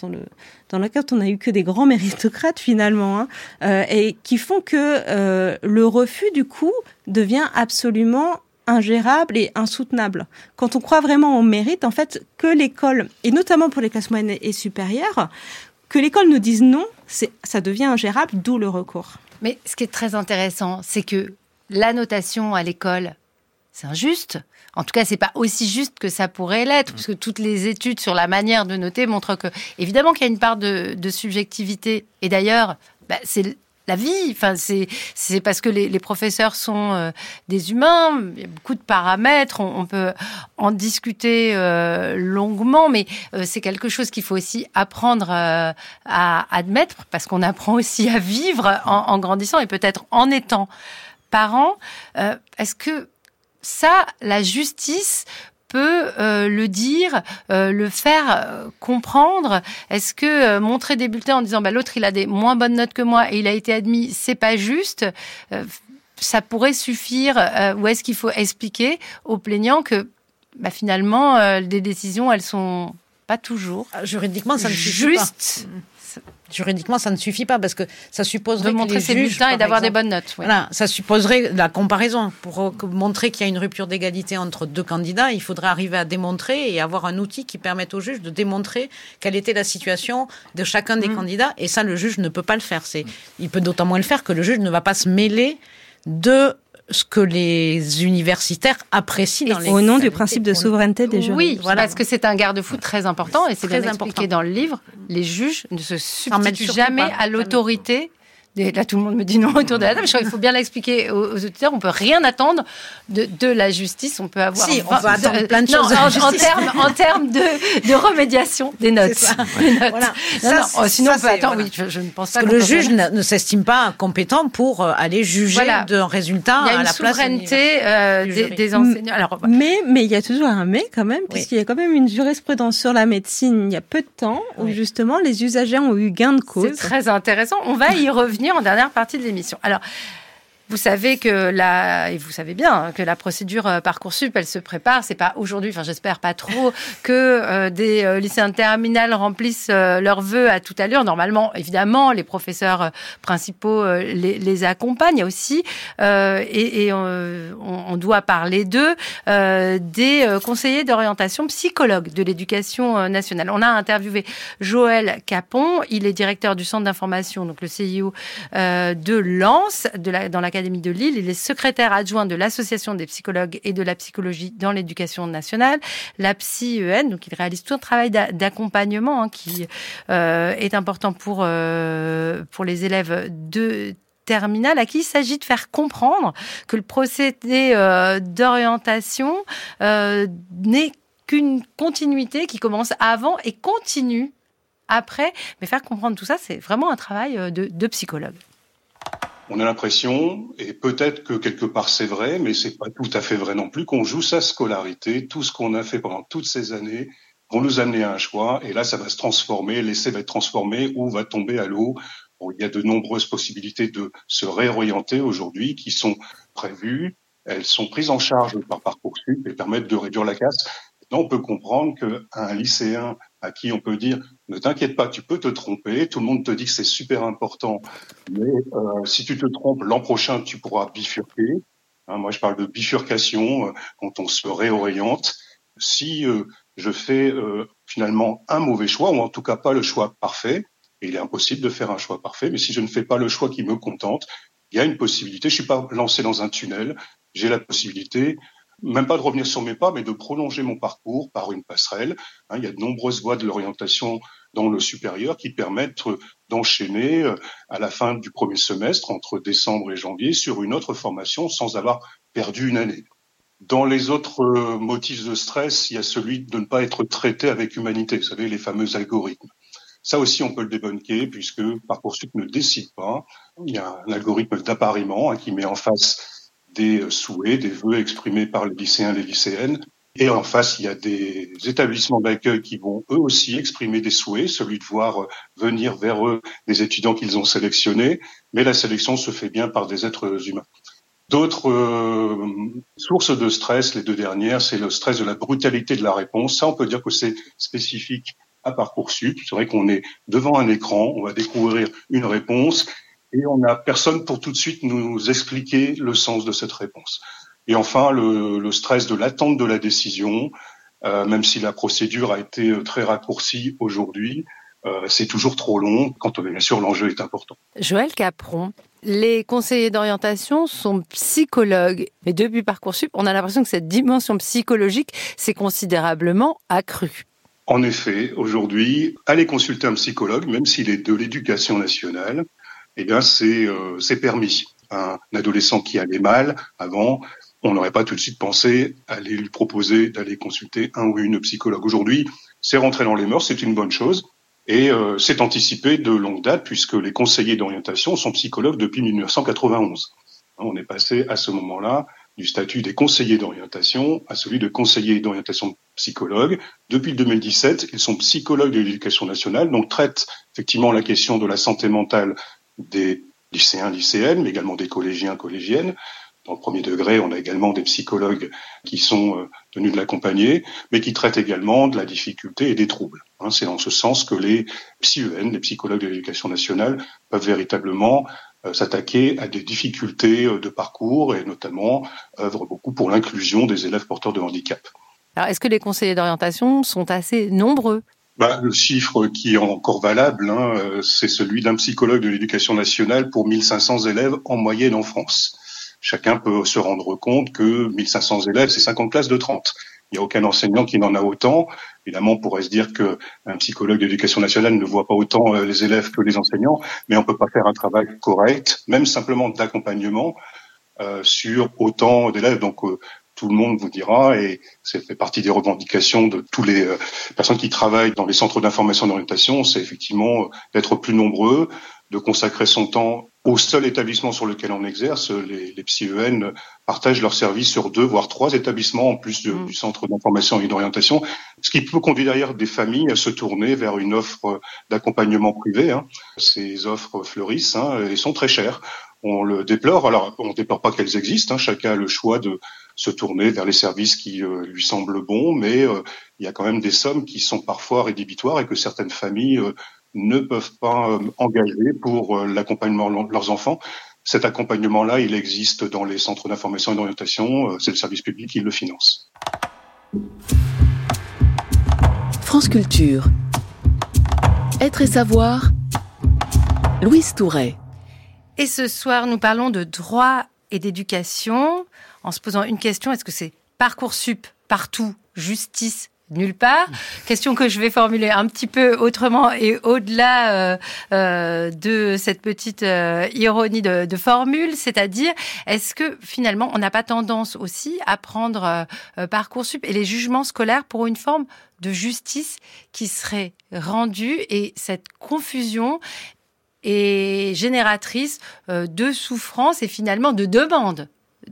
lequel on n'a eu que des grands méritocrates finalement, et qui font que le refus, du coup, devient absolument ingérable et insoutenable. Quand on croit vraiment au mérite, en fait, que l'école, et notamment pour les classes moyennes et supérieures, que l'école nous dise non, ça devient ingérable, d'où le recours. Mais ce qui est très intéressant, c'est que la notation à l'école, c'est injuste. En tout cas, c'est pas aussi juste que ça pourrait l'être, puisque toutes les études sur la manière de noter montrent que, évidemment, qu'il y a une part de subjectivité. Et d'ailleurs, c'est la vie. Enfin, c'est parce que les professeurs sont des humains. Il y a beaucoup de paramètres. On peut en discuter longuement, mais c'est quelque chose qu'il faut aussi apprendre à admettre, parce qu'on apprend aussi à vivre en grandissant, et peut-être en étant parent. Est-ce que ça, la justice peut le dire, le faire comprendre? Est-ce que montrer des bulletins en disant l'autre il a des moins bonnes notes que moi et il a été admis, c'est pas juste, ça pourrait suffire, ou est-ce qu'il faut expliquer aux plaignants que finalement les décisions elles sont pas toujours juridiquement ça ne suffit pas. Juridiquement, ça ne suffit pas parce que ça supposerait de montrer ses bulletins et d'avoir des bonnes notes. Oui. Voilà, ça supposerait la comparaison. Pour montrer qu'il y a une rupture d'égalité entre deux candidats, il faudrait arriver à démontrer et avoir un outil qui permette au juge de démontrer quelle était la situation de chacun des candidats. Et ça, le juge ne peut pas le faire. Il peut d'autant moins le faire que le juge ne va pas se mêler de ce que les universitaires apprécient dans les... Au nom du principe de souveraineté des jurys. Oui, parce que c'est un garde-fou très important et c'est bien expliqué dans le livre. Les juges ne se substituent jamais à l'autorité. Là, tout le monde me dit non autour de la table. Je crois qu'il faut bien l'expliquer aux auditeurs. On peut rien attendre de la justice. On peut avoir... Si, on peut attendre plein de choses. En termes de remédiation des notes. Voilà. Sinon, on peut attendre. Oui, je ne pense pas que le juge ne s'estime pas compétent pour aller juger d'un résultat à la place. Il y a une souveraineté des enseignants. Alors, mais il y a toujours un mais quand même, puisqu'il y a quand même une jurisprudence sur la médecine il y a peu de temps où justement les usagers ont eu gain de cause. C'est très intéressant. On va y revenir en dernière partie de l'émission. Alors, vous savez et vous savez bien que la procédure Parcoursup, elle se prépare. C'est pas aujourd'hui, j'espère pas trop, que des lycéens de terminale remplissent leurs vœux à toute allure. Normalement, évidemment, les professeurs principaux les accompagnent. Il y a aussi, on doit parler d'eux, des conseillers d'orientation psychologues de l'éducation nationale. On a interviewé Joël Capon. Il est directeur du centre d'information, donc le CIO de Lens, dans l'académie de Lille. Il est secrétaire adjoint de l'association des psychologues et de la psychologie dans l'éducation nationale, la PsyEN. Donc, il réalise tout un travail d'accompagnement qui est important pour les élèves de terminale, à qui il s'agit de faire comprendre que le procédé d'orientation n'est qu'une continuité qui commence avant et continue après. Mais faire comprendre tout ça, c'est vraiment un travail de psychologue. On a l'impression, et peut-être que quelque part c'est vrai, mais c'est pas tout à fait vrai non plus, qu'on joue sa scolarité, tout ce qu'on a fait pendant toutes ces années, vont nous amener à un choix, et là ça va se transformer, l'essai va être transformé ou va tomber à l'eau. Bon, il y a de nombreuses possibilités de se réorienter aujourd'hui qui sont prévues, elles sont prises en charge par Parcoursup et permettent de réduire la casse. Maintenant, on peut comprendre qu'un lycéen à qui on peut dire « Ne t'inquiète pas, tu peux te tromper, tout le monde te dit que c'est super important, mais si tu te trompes, l'an prochain, tu pourras bifurquer. » Moi, je parle de bifurcation quand on se réoriente. Si je fais finalement un mauvais choix, ou en tout cas pas le choix parfait, et il est impossible de faire un choix parfait, mais si je ne fais pas le choix qui me contente, il y a une possibilité, je suis pas lancé dans un tunnel, j'ai la possibilité même pas de revenir sur mes pas, mais de prolonger mon parcours par une passerelle. Il y a de nombreuses voies de l'orientation dans le supérieur qui permettent d'enchaîner à la fin du premier semestre, entre décembre et janvier, sur une autre formation sans avoir perdu une année. Dans les autres motifs de stress, il y a celui de ne pas être traité avec humanité, vous savez, les fameux algorithmes. Ça aussi, on peut le débunker puisque Parcoursup ne décide pas. Il y a un algorithme d'appariement qui met en face des souhaits, des vœux exprimés par les lycéens et les lycéennes. Et en face, il y a des établissements d'accueil qui vont eux aussi exprimer des souhaits, celui de voir venir vers eux des étudiants qu'ils ont sélectionnés. Mais la sélection se fait bien par des êtres humains. D'autres sources de stress, les deux dernières, c'est le stress de la brutalité de la réponse. Ça, on peut dire que c'est spécifique à Parcoursup. C'est vrai qu'on est devant un écran, on va découvrir une réponse et on n'a personne pour tout de suite nous expliquer le sens de cette réponse. Et enfin, le stress de l'attente de la décision, même si la procédure a été très raccourcie aujourd'hui, c'est toujours trop long quand bien sûr l'enjeu est important. Joël Capron, les conseillers d'orientation sont psychologues. Mais depuis Parcoursup, on a l'impression que cette dimension psychologique s'est considérablement accrue. En effet, aujourd'hui, aller consulter un psychologue, même s'il est de l'éducation nationale, eh bien c'est permis. Un adolescent qui allait mal avant, on n'aurait pas tout de suite pensé à aller lui proposer d'aller consulter un ou une psychologue. Aujourd'hui, c'est rentré dans les mœurs, c'est une bonne chose. Et c'est anticipé de longue date puisque les conseillers d'orientation sont psychologues depuis 1991. On est passé à ce moment-là du statut des conseillers d'orientation à celui de conseillers d'orientation psychologue. Depuis 2017, ils sont psychologues de l'éducation nationale, donc traitent effectivement la question de la santé mentale des lycéens, lycéennes, mais également des collégiens, collégiennes. Dans le premier degré, on a également des psychologues qui sont tenus de l'accompagner, mais qui traitent également de la difficulté et des troubles. C'est dans ce sens que les PsyEN, les psychologues de l'éducation nationale, peuvent véritablement s'attaquer à des difficultés de parcours et notamment œuvrent beaucoup pour l'inclusion des élèves porteurs de handicap. Alors, est-ce que les conseillers d'orientation sont assez nombreux ? Le chiffre qui est encore valable, c'est celui d'un psychologue de l'éducation nationale pour 1500 élèves en moyenne en France. Chacun peut se rendre compte que 1500 élèves, c'est 50 classes de 30. Il n'y a aucun enseignant qui n'en a autant. Évidemment, on pourrait se dire qu'un psychologue d'éducation nationale ne voit pas autant les élèves que les enseignants, mais on peut pas faire un travail correct, même simplement d'accompagnement, sur autant d'élèves. Donc, tout le monde vous dira, et ça fait partie des revendications de tous les personnes qui travaillent dans les centres d'information et d'orientation, c'est effectivement d'être plus nombreux, de consacrer son temps au seul établissement sur lequel on exerce. Les PsyEN partagent leurs services sur 2 voire 3 établissements en plus du centre d'information et d'orientation, ce qui peut conduire d'ailleurs des familles à se tourner vers une offre d'accompagnement privé. Ces offres fleurissent et sont très chères. On le déplore. Alors, on ne déplore pas qu'elles existent. Chacun a le choix de se tourner vers les services qui lui semblent bons, mais il y a quand même des sommes qui sont parfois rédhibitoires et que certaines familles ne peuvent pas engager pour l'accompagnement de leurs enfants. Cet accompagnement-là, il existe dans les centres d'information et d'orientation. C'est le service public qui le finance. France Culture. Être et savoir. Louise Touret. Et ce soir, nous parlons de droit et d'éducation en se posant une question. Est-ce que c'est Parcoursup partout, justice nulle part? Question que je vais formuler un petit peu autrement et au-delà de cette petite ironie de formule, c'est-à-dire, est-ce que finalement, on n'a pas tendance aussi à prendre Parcoursup et les jugements scolaires pour une forme de justice qui serait rendue, et cette confusion est génératrice de souffrance et finalement de demande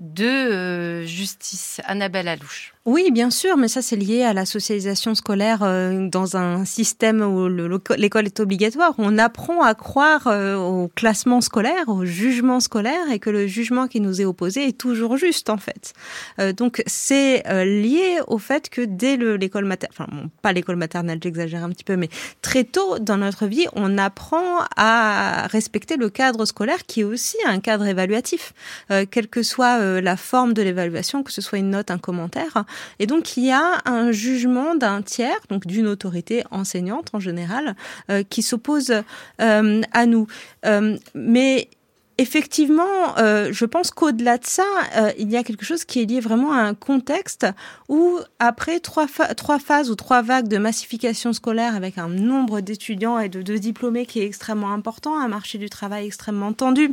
de justice. Annabelle Allouche. Oui, bien sûr, mais ça c'est lié à la socialisation scolaire dans un système où l'école est obligatoire. On apprend à croire au classement scolaire, au jugement scolaire, et que le jugement qui nous est opposé est toujours juste en fait. Donc c'est lié au fait que dès l'école maternelle, enfin bon, pas l'école maternelle, j'exagère un petit peu, mais très tôt dans notre vie, on apprend à respecter le cadre scolaire qui est aussi un cadre évaluatif, quelle que soit la forme de l'évaluation, que ce soit une note, un commentaire. Et donc, il y a un jugement d'un tiers, donc d'une autorité enseignante en général, qui s'oppose à nous. Mais effectivement, je pense qu'au-delà de ça, il y a quelque chose qui est lié vraiment à un contexte où, après trois phases ou 3 vagues de massification scolaire avec un nombre d'étudiants et de diplômés qui est extrêmement important, un marché du travail extrêmement tendu,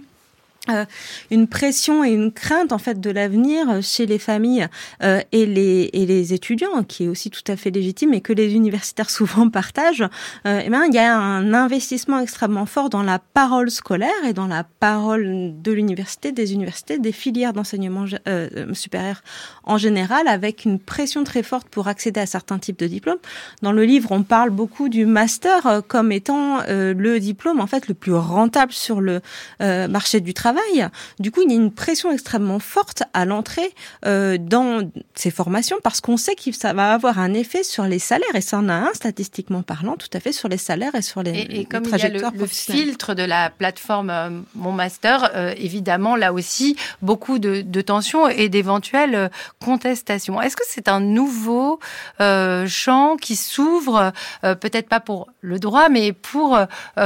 une pression et une crainte en fait de l'avenir chez les familles et les étudiants, qui est aussi tout à fait légitime et que les universitaires souvent partagent. Il y a un investissement extrêmement fort dans la parole scolaire et dans la parole de l'université, des filières d'enseignement supérieur en général, avec une pression très forte pour accéder à certains types de diplômes. Dans le livre, on parle beaucoup du master comme étant le diplôme en fait le plus rentable sur le marché du travail. Du coup, il y a une pression extrêmement forte à l'entrée dans ces formations parce qu'on sait que ça va avoir un effet sur les salaires, et ça en a un, statistiquement parlant, tout à fait sur les salaires et sur les comme trajectoires il y a le filtre de la plateforme Mon Master, évidemment, là aussi, beaucoup de tensions et d'éventuelles contestations. Est-ce que c'est un nouveau champ qui s'ouvre, peut-être pas pour le droit, mais pour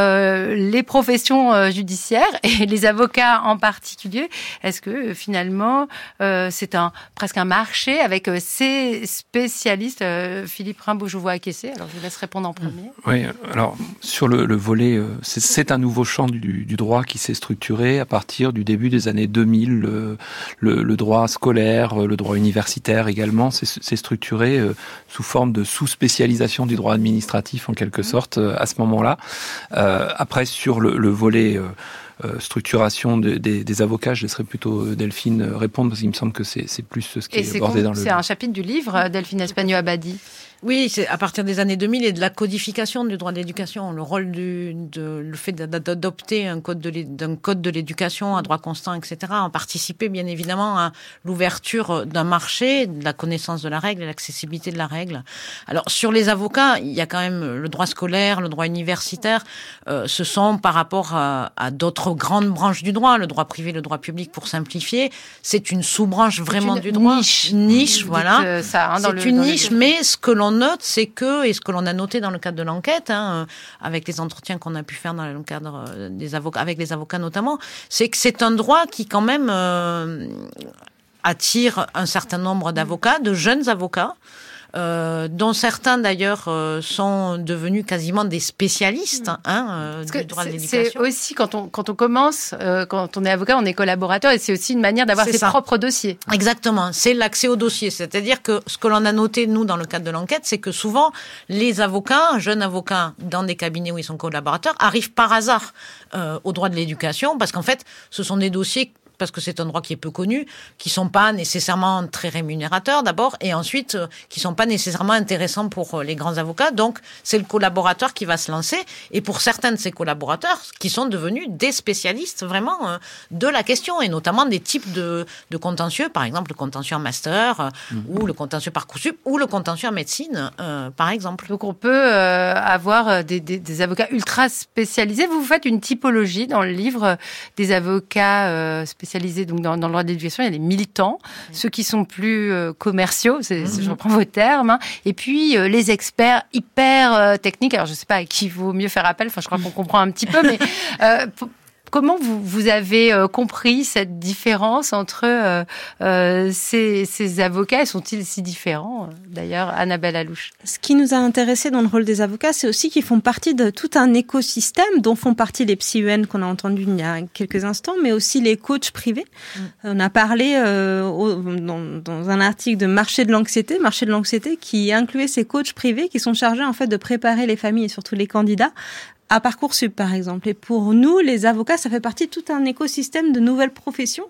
les professions judiciaires et les avocats en particulier? Est-ce que finalement c'est presque un marché avec ces spécialistes? Philippe Rimbaud, je vous vois acquiescer, alors je vous laisse répondre en premier. Oui, alors sur le volet, c'est un nouveau champ du droit qui s'est structuré à partir du début des années 2000. Le droit scolaire, le droit universitaire également, s'est structuré sous forme de sous-spécialisation du droit administratif en quelque sorte à ce moment-là. Après, sur le volet structuration des avocats, je laisserai plutôt Delphine répondre, parce qu'il me semble que c'est plus ce qui est abordé dans le livre. C'est un chapitre du livre, Delphine Espagno-Abadi. Oui, c'est à partir des années 2000 et de la codification du droit de l'éducation, le rôle le fait d'adopter un code de l'éducation à droit constant, etc., a participé bien évidemment à l'ouverture d'un marché, de la connaissance de la règle et l'accessibilité de la règle. Alors sur les avocats, il y a quand même le droit scolaire, le droit universitaire. Ce sont par rapport à d'autres grandes branches du droit, le droit privé, le droit public, pour simplifier, c'est une sous-branche vraiment du droit. Niche, voilà. Ça, c'est une niche, mais ce que l'on note, c'est que, et ce que l'on a noté dans le cadre de l'enquête, avec les entretiens qu'on a pu faire dans le cadre des avocats, avec les avocats notamment, c'est que c'est un droit qui quand même attire un certain nombre d'avocats, de jeunes avocats, dont certains d'ailleurs sont devenus quasiment des spécialistes du droit de l'éducation. C'est aussi quand on commence, quand on est avocat, on est collaborateur, et c'est aussi une manière d'avoir ses propres dossiers. Exactement, c'est l'accès aux dossiers. C'est-à-dire que ce que l'on a noté, nous, dans le cadre de l'enquête, c'est que souvent, les avocats, jeunes avocats, dans des cabinets où ils sont collaborateurs, arrivent par hasard au droit de l'éducation, parce qu'en fait, ce sont des dossiers, parce que c'est un droit qui est peu connu, qui sont pas nécessairement très rémunérateurs d'abord, et ensuite qui sont pas nécessairement intéressants pour les grands avocats. Donc c'est le collaborateur qui va se lancer, et pour certains de ces collaborateurs qui sont devenus des spécialistes vraiment de la question, et notamment des types de contentieux, par exemple le contentieux en master, ou le contentieux Parcoursup, ou le contentieux en médecine, par exemple. Donc on peut avoir des avocats ultra spécialisés. Vous faites une typologie dans le livre des avocats spécialisés. Donc dans le droit de l'éducation, il y a les militants, ceux qui sont plus commerciaux, je reprends vos termes, et puis les experts hyper techniques. Alors je ne sais pas à qui vaut mieux faire appel, enfin je crois qu'on comprend un petit peu, mais comment vous avez compris cette différence entre ces avocats? Sont-ils si différents, d'ailleurs, Annabelle Allouche? Ce qui nous a intéressés dans le rôle des avocats, c'est aussi qu'ils font partie de tout un écosystème dont font partie les psy-UN qu'on a entendu il y a quelques instants, mais aussi les coachs privés. On a parlé dans un article de marché de l'anxiété qui incluait ces coachs privés qui sont chargés en fait de préparer les familles et surtout les candidats à Parcoursup, par exemple. Et pour nous, les avocats, ça fait partie de tout un écosystème de nouvelles professions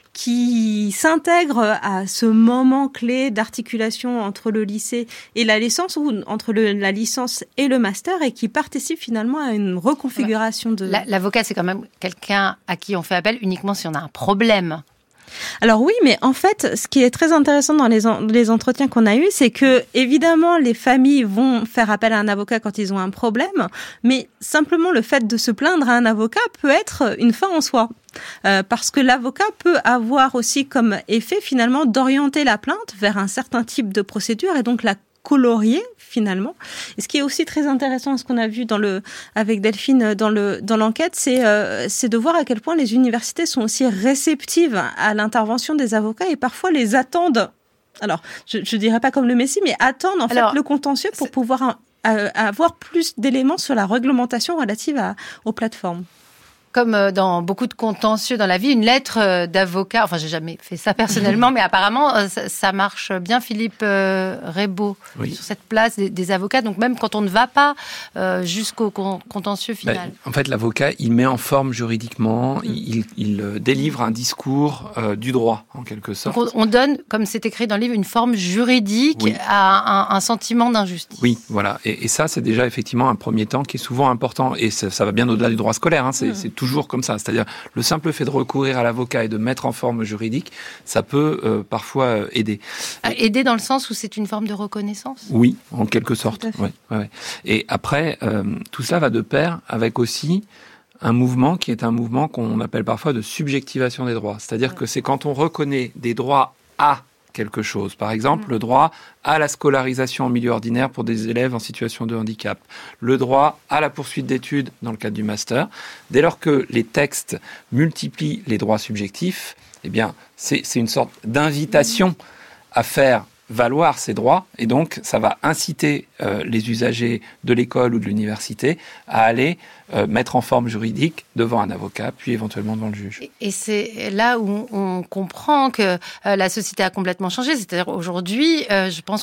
qui s'intègrent à ce moment clé d'articulation entre le lycée et la licence, ou entre la licence et le master, et qui participent finalement à une reconfiguration de... L'avocat, c'est quand même quelqu'un à qui on fait appel uniquement si on a un problème. Alors oui, mais en fait, ce qui est très intéressant dans les entretiens qu'on a eus, c'est que évidemment les familles vont faire appel à un avocat quand ils ont un problème, mais simplement le fait de se plaindre à un avocat peut être une fin en soi. Parce que l'avocat peut avoir aussi comme effet finalement d'orienter la plainte vers un certain type de procédure, et donc la colorier finalement. Et ce qui est aussi très intéressant, ce qu'on a vu avec Delphine dans l'enquête, c'est de voir à quel point les universités sont aussi réceptives à l'intervention des avocats et parfois les attendent. Alors, je dirais pas comme le Messie, mais attendent en fait le contentieux pour pouvoir avoir plus d'éléments sur la réglementation relative aux plateformes. Comme dans beaucoup de contentieux dans la vie, une lettre d'avocat, enfin j'ai jamais fait ça personnellement, mais apparemment ça marche bien, Philippe Rebaud, sur cette place des avocats, donc même quand on ne va pas jusqu'au contentieux final. En fait, l'avocat, il met en forme juridiquement, il délivre un discours du droit, en quelque sorte. Donc on donne, comme c'est écrit dans le livre, une forme juridique à un sentiment d'injustice. Oui, voilà, et ça c'est déjà effectivement un premier temps qui est souvent important, et ça va bien au-delà du droit scolaire, c'est toujours comme ça. C'est-à-dire, le simple fait de recourir à l'avocat et de mettre en forme juridique, ça peut parfois aider. Aider dans le sens où c'est une forme de reconnaissance ? Oui, en quelque sorte. Ouais. Et après, tout ça va de pair avec aussi un mouvement qui est un mouvement qu'on appelle parfois de subjectivation des droits. C'est-à-dire que c'est quand on reconnaît des droits à quelque chose. Par exemple, le droit à la scolarisation en milieu ordinaire pour des élèves en situation de handicap, le droit à la poursuite d'études dans le cadre du master. Dès lors que les textes multiplient les droits subjectifs, eh bien, c'est une sorte d'invitation à faire valoir ces droits, et donc ça va inciter les usagers de l'école ou de l'université à aller mettre en forme juridique devant un avocat, puis éventuellement devant le juge. Et c'est là où on comprend que la société a complètement changé. C'est-à-dire aujourd'hui, je pense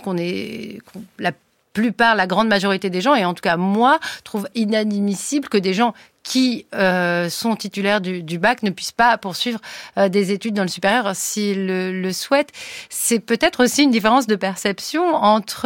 la grande majorité des gens, et en tout cas moi, trouvent inadmissible que des gens qui sont titulaires du bac ne puissent pas poursuivre des études dans le supérieur s'ils le souhaitent. C'est peut-être aussi une différence de perception entre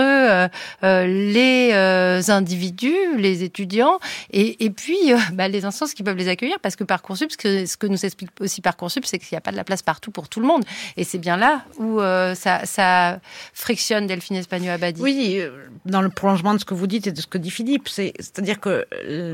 les individus, les étudiants, et puis les instances qui peuvent les accueillir, parce que Parcoursup, ce que nous explique aussi Parcoursup, c'est qu'il n'y a pas de la place partout pour tout le monde. Et c'est bien là où ça frictionne, Delphine Espagno-Abadie. Oui, dans le prolongement de ce que vous dites et de ce que dit Philippe, c'est-à-dire que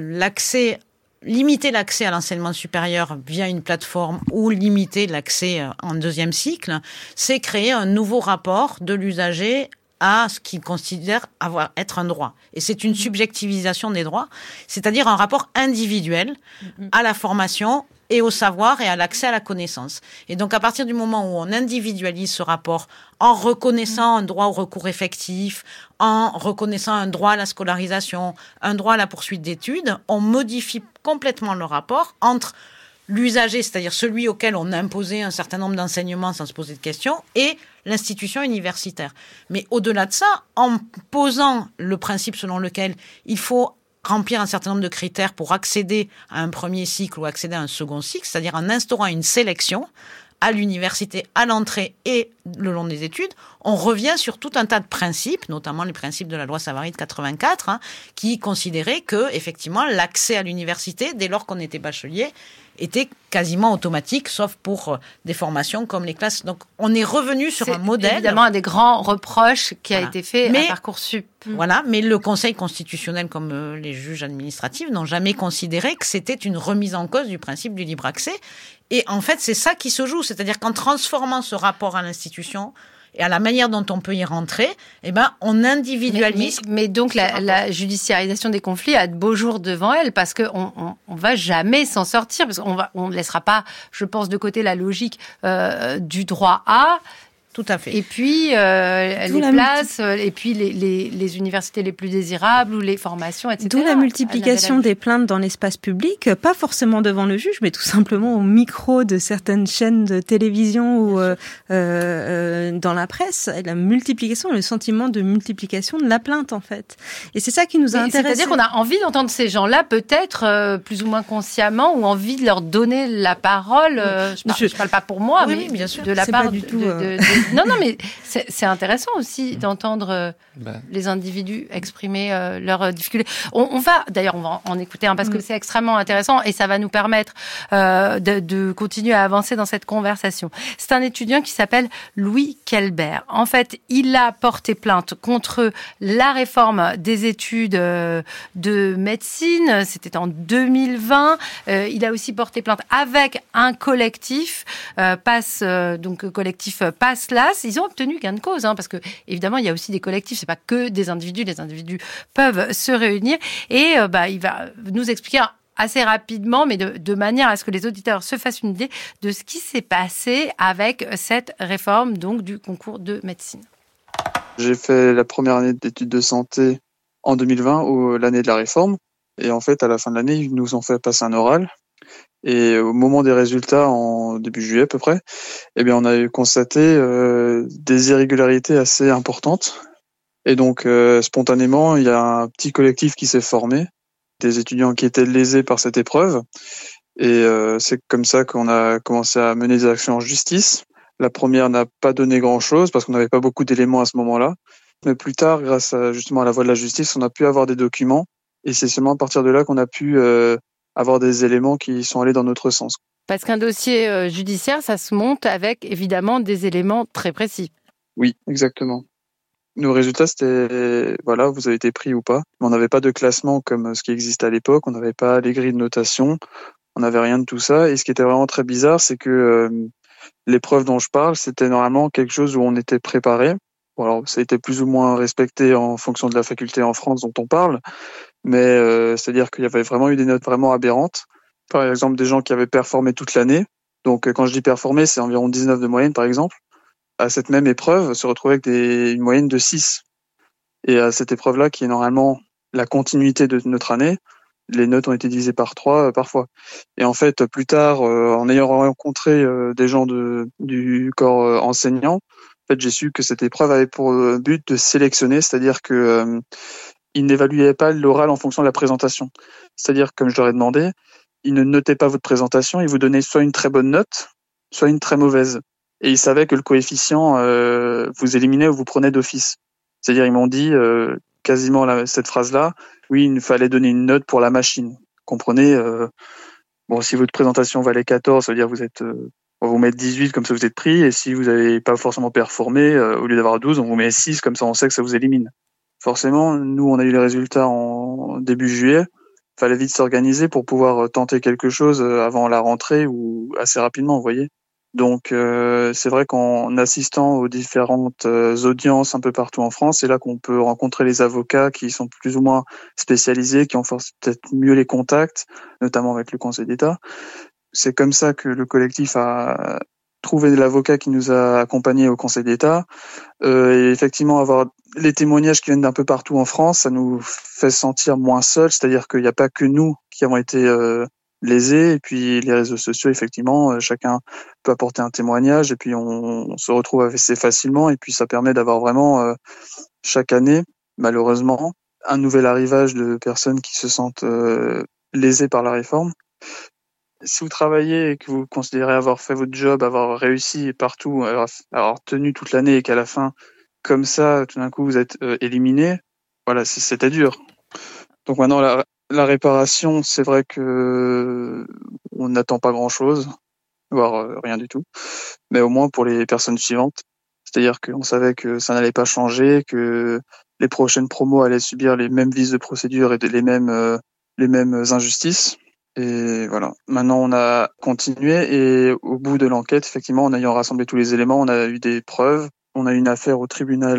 limiter l'accès à l'enseignement supérieur via une plateforme ou limiter l'accès en deuxième cycle, c'est créer un nouveau rapport de l'usager à ce qu'il considère être un droit. Et c'est une subjectivisation des droits, c'est-à-dire un rapport individuel à la formation et au savoir et à l'accès à la connaissance. Et donc, à partir du moment où on individualise ce rapport en reconnaissant un droit au recours effectif, en reconnaissant un droit à la scolarisation, un droit à la poursuite d'études, on modifie complètement le rapport entre l'usager, c'est-à-dire celui auquel on a imposé un certain nombre d'enseignements sans se poser de questions, et l'institution universitaire. Mais au-delà de ça, en posant le principe selon lequel il faut remplir un certain nombre de critères pour accéder à un premier cycle ou accéder à un second cycle, c'est-à-dire en instaurant une sélection à l'université, à l'entrée et le long des études, on revient sur tout un tas de principes, notamment les principes de la loi Savary de 84, qui considéraient que, effectivement, l'accès à l'université, dès lors qu'on était bachelier, était quasiment automatique, sauf pour des formations comme les classes. Donc, on est revenu sur un modèle. Évidemment, un des grands reproches qui a été fait à Parcoursup. Voilà, mais le Conseil constitutionnel, comme les juges administratifs, n'ont jamais considéré que c'était une remise en cause du principe du libre accès. Et en fait, c'est ça qui se joue. C'est-à-dire qu'en transformant ce rapport à l'institution et à la manière dont on peut y rentrer, on individualise. Mais donc, la judiciarisation des conflits a de beaux jours devant elle, parce qu'on on va jamais s'en sortir, parce qu'on ne laissera pas, je pense, de côté la logique du droit à. Tout à fait. Et puis, les places, et puis les universités les plus désirables ou les formations, etc. D'où la multiplication des plaintes dans l'espace public, pas forcément devant le juge, mais tout simplement au micro de certaines chaînes de télévision ou dans la presse. La multiplication, le sentiment de multiplication de la plainte, en fait. Et c'est ça qui nous a intéressés. C'est-à-dire qu'on a envie d'entendre ces gens-là, peut-être plus ou moins consciemment, ou envie de leur donner la parole. Je parle pas pour moi, mais bien sûr, de la part Non, mais c'est intéressant aussi d'entendre les individus exprimer leurs difficultés. On va en écouter un, parce que c'est extrêmement intéressant et ça va nous permettre de continuer à avancer dans cette conversation. C'est un étudiant qui s'appelle Louis Kelbert. En fait, il a porté plainte contre la réforme des études de médecine. C'était en 2020. Il a aussi porté plainte avec un collectif, collectif Passe. Ils ont obtenu gain de cause, parce que évidemment il y a aussi des collectifs, c'est pas que des individus. Les individus peuvent se réunir et il va nous expliquer assez rapidement, mais de manière à ce que les auditeurs se fassent une idée de ce qui s'est passé avec cette réforme donc du concours de médecine. J'ai fait la première année d'études de santé en 2020, l'année de la réforme, et en fait à la fin de l'année ils nous ont fait passer un oral. Et au moment des résultats, en début juillet à peu près, on a constaté des irrégularités assez importantes. Et donc, spontanément, il y a un petit collectif qui s'est formé, des étudiants qui étaient lésés par cette épreuve. Et c'est comme ça qu'on a commencé à mener des actions en justice. La première n'a pas donné grand-chose parce qu'on n'avait pas beaucoup d'éléments à ce moment-là. Mais plus tard, grâce justement à la voie de la justice, on a pu avoir des documents. Et c'est seulement à partir de là qu'on a pu avoir des éléments qui sont allés dans notre sens. Parce qu'un dossier judiciaire, ça se monte avec évidemment des éléments très précis. Oui, exactement. Nos résultats, c'était, vous avez été pris ou pas. Mais on n'avait pas de classement comme ce qui existait à l'époque. On n'avait pas les grilles de notation. On n'avait rien de tout ça. Et ce qui était vraiment très bizarre, c'est que l'épreuve dont je parle, c'était normalement quelque chose où on était préparé. Bon, alors, ça a été plus ou moins respecté en fonction de la faculté en France dont on parle. Mais c'est-à-dire qu'il y avait vraiment eu des notes vraiment aberrantes. Par exemple, des gens qui avaient performé toute l'année. Donc, quand je dis performer, c'est environ 19 de moyenne, par exemple. À cette même épreuve, se retrouver avec une moyenne de 6. Et à cette épreuve-là, qui est normalement la continuité de notre année, les notes ont été divisées par 3 parfois. Et en fait, plus tard, en ayant rencontré des gens du corps enseignant, en fait, j'ai su que cette épreuve avait pour but de sélectionner, c'est-à-dire que ils n'évaluaient pas l'oral en fonction de la présentation. C'est-à-dire, comme je leur ai demandé, ils ne notaient pas votre présentation, ils vous donnaient soit une très bonne note, soit une très mauvaise. Et ils savaient que le coefficient vous éliminait ou vous prenait d'office. C'est-à-dire, ils m'ont dit quasiment cette phrase-là, oui, il fallait donner une note pour la machine. Comprenez, si votre présentation valait 14, ça veut dire on va vous mettre 18, comme ça vous êtes pris, et si vous n'avez pas forcément performé, au lieu d'avoir 12, on vous met 6, comme ça on sait que ça vous élimine. Forcément, nous, on a eu les résultats en début juillet. Fallait vite s'organiser pour pouvoir tenter quelque chose avant la rentrée ou assez rapidement, vous voyez. Donc, c'est vrai qu'en assistant aux différentes audiences un peu partout en France, c'est là qu'on peut rencontrer les avocats qui sont plus ou moins spécialisés, qui ont peut-être mieux les contacts, notamment avec le Conseil d'État. C'est comme ça que le collectif a trouvé l'avocat qui nous a accompagnés au Conseil d'État. Et effectivement, avoir les témoignages qui viennent d'un peu partout en France, ça nous fait sentir moins seuls, c'est-à-dire qu'il n'y a pas que nous qui avons été lésés, et puis les réseaux sociaux, effectivement, chacun peut apporter un témoignage, et puis on se retrouve assez facilement, et puis ça permet d'avoir vraiment, chaque année, malheureusement, un nouvel arrivage de personnes qui se sentent lésées par la réforme. Si vous travaillez et que vous considérez avoir fait votre job, avoir réussi partout, avoir tenu toute l'année, et qu'à la fin, comme ça, tout d'un coup, vous êtes éliminé, voilà, c'était dur. Donc maintenant, la réparation, c'est vrai que on n'attend pas grand-chose, voire rien du tout, mais au moins pour les personnes suivantes. C'est-à-dire qu'on savait que ça n'allait pas changer, que les prochaines promos allaient subir les mêmes vices de procédure et les mêmes injustices. Et voilà. Maintenant, on a continué et au bout de l'enquête, effectivement, en ayant rassemblé tous les éléments, on a eu des preuves. On a eu une affaire au tribunal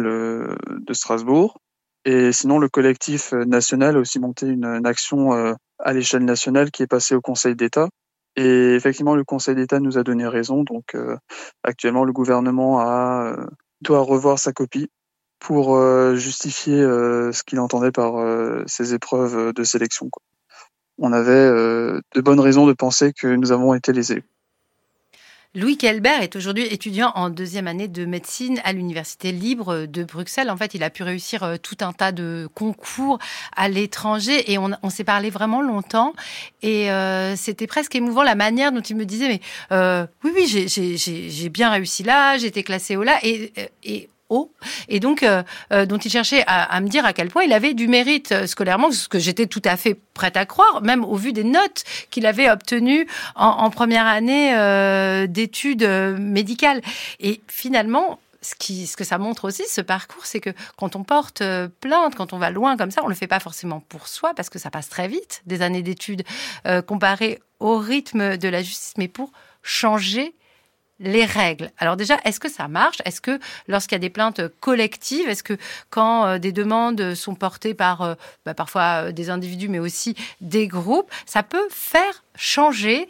de Strasbourg. Et sinon, le collectif national a aussi monté une action à l'échelle nationale qui est passée au Conseil d'État. Et effectivement, le Conseil d'État nous a donné raison. Donc, actuellement, le gouvernement doit revoir sa copie pour justifier ce qu'il entendait par ces épreuves de sélection, quoi. On avait de bonnes raisons de penser que nous avons été lésés. Louis Kelbert est aujourd'hui étudiant en 2e année de médecine à l'Université libre de Bruxelles. En fait, il a pu réussir tout un tas de concours à l'étranger et on s'est parlé vraiment longtemps. Et c'était presque émouvant la manière dont il me disait oui, j'ai bien réussi là, j'ai été classé au là et donc dont il cherchait à me dire à quel point il avait du mérite scolairement, ce que j'étais tout à fait prête à croire, même au vu des notes qu'il avait obtenues en première année d'études médicales. Et finalement, ce que ça montre aussi, ce parcours, c'est que quand on porte plainte, quand on va loin comme ça, on ne le fait pas forcément pour soi, parce que ça passe très vite, des années d'études comparées au rythme de la justice, mais pour changer les règles. Alors déjà, est-ce que ça marche ? Est-ce que lorsqu'il y a des plaintes collectives, est-ce que quand des demandes sont portées par parfois des individus, mais aussi des groupes, ça peut faire changer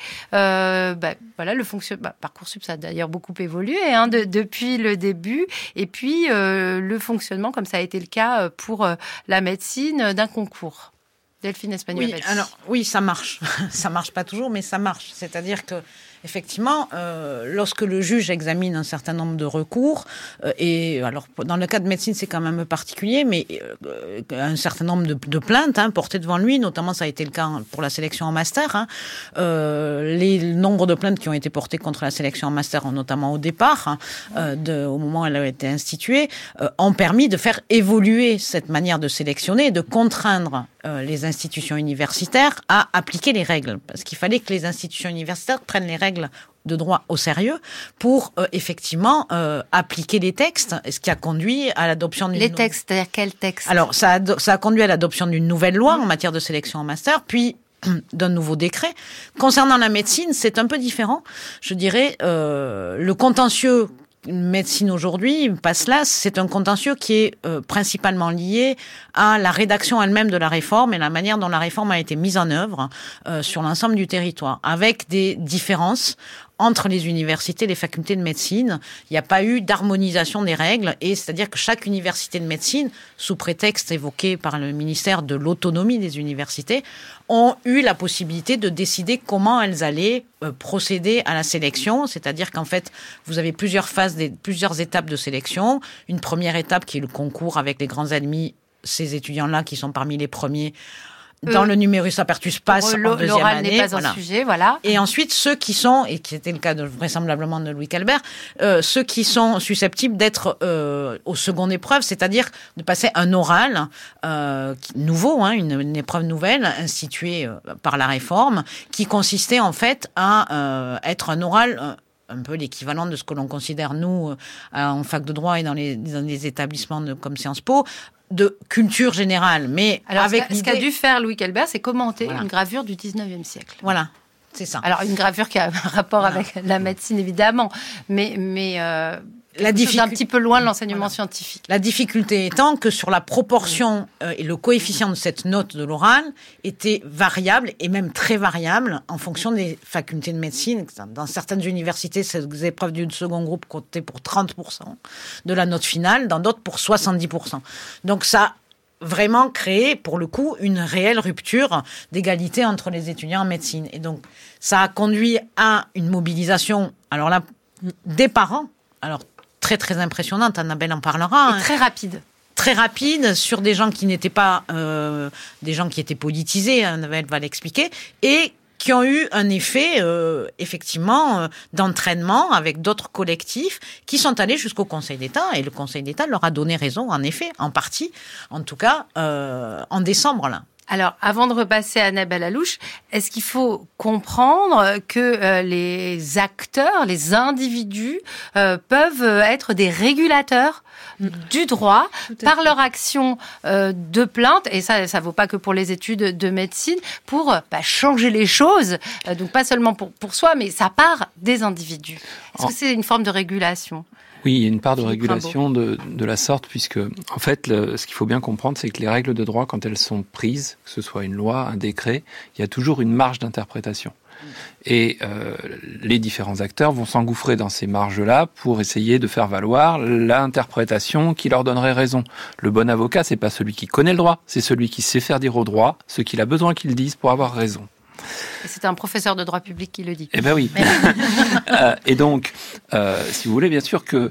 le fonctionnement. Parcoursup, ça a d'ailleurs beaucoup évolué depuis le début. Et puis, le fonctionnement, comme ça a été le cas pour la médecine d'un concours. Delphine Espagnol. Oui, ça marche. Ça marche pas toujours, mais ça marche. C'est-à-dire que effectivement, lorsque le juge examine un certain nombre de recours, et alors dans le cas de médecine c'est quand même particulier, mais un certain nombre de plaintes portées devant lui, notamment ça a été le cas pour la sélection en master. Les nombres de plaintes qui ont été portées contre la sélection en master, notamment au départ, au moment où elle a été instituée, ont permis de faire évoluer cette manière de sélectionner et de contraindre les institutions universitaires à appliquer les règles, parce qu'il fallait que les institutions universitaires prennent les règles de droit au sérieux pour effectivement appliquer les textes, ce qui a conduit à l'adoption d'une... Les textes, c'est-à-dire quels textes ? Alors, ça a conduit à l'adoption d'une nouvelle loi en matière de sélection en master, puis d'un nouveau décret. Concernant la médecine, c'est un peu différent. Je dirais, le contentieux médecine aujourd'hui, PASLAS, c'est un contentieux qui est principalement lié à la rédaction elle-même de la réforme et la manière dont la réforme a été mise en œuvre sur l'ensemble du territoire, avec des différences entre les universités et les facultés de médecine. Il n'y a pas eu d'harmonisation des règles, et c'est-à-dire que chaque université de médecine, sous prétexte évoqué par le ministère de l'autonomie des universités, ont eu la possibilité de décider comment elles allaient procéder à la sélection. C'est-à-dire qu'en fait, vous avez plusieurs étapes de sélection. Une première étape qui est le concours avec les grands admis ces étudiants-là qui sont parmi les premiers dans le numerus apertus passent en deuxième l'oral année. n'est pas un sujet, voilà. Et ensuite, ceux qui sont, et qui était le cas vraisemblablement de Louis Calbert, ceux qui sont susceptibles d'être aux secondes épreuves, c'est-à-dire de passer un oral nouveau, une épreuve nouvelle instituée par la réforme, qui consistait en fait à être un oral un peu l'équivalent de ce que l'on considère, nous, en fac de droit et dans les établissements comme Sciences Po, de culture générale. Mais alors, avec ce qu'a dû faire Louis Calbert, c'est commenter une gravure du 19e siècle. Voilà, c'est ça. Alors, une gravure qui a un rapport avec la médecine, évidemment, mais la difficulté un petit peu loin de l'enseignement scientifique. La difficulté étant que sur la proportion et le coefficient de cette note de l'oral était variable et même très variable en fonction des facultés de médecine. Dans certaines universités, ces épreuves du second groupe comptaient pour 30% de la note finale, dans d'autres pour 70%. Donc ça a vraiment créé, pour le coup, une réelle rupture d'égalité entre les étudiants en médecine. Et donc ça a conduit à une mobilisation, alors là, des parents, alors très très impressionnante, Annabelle en parlera. Et très rapide. Très rapide sur des gens qui n'étaient pas des gens qui étaient politisés, Annabelle va l'expliquer, et qui ont eu un effet effectivement d'entraînement avec d'autres collectifs qui sont allés jusqu'au Conseil d'État, et le Conseil d'État leur a donné raison, en effet, en partie, en tout cas en décembre là. Alors, avant de repasser à Annabelle Allouche, est-ce qu'il faut comprendre que les acteurs, les individus peuvent être des régulateurs du droit par leur action de plainte, et ça vaut pas que pour les études de médecine, pour changer les choses, donc pas seulement pour soi, mais ça part des individus. Est-ce que c'est une forme de régulation ? Oui, il y a une part de régulation de la sorte, puisque, en fait, ce qu'il faut bien comprendre, c'est que les règles de droit, quand elles sont prises, que ce soit une loi, un décret, il y a toujours une marge d'interprétation. Et les différents acteurs vont s'engouffrer dans ces marges-là pour essayer de faire valoir l'interprétation qui leur donnerait raison. Le bon avocat, c'est pas celui qui connaît le droit, c'est celui qui sait faire dire au droit ce qu'il a besoin qu'il dise pour avoir raison. C'est un professeur de droit public qui le dit. Eh ben oui. Et donc, si vous voulez, bien sûr que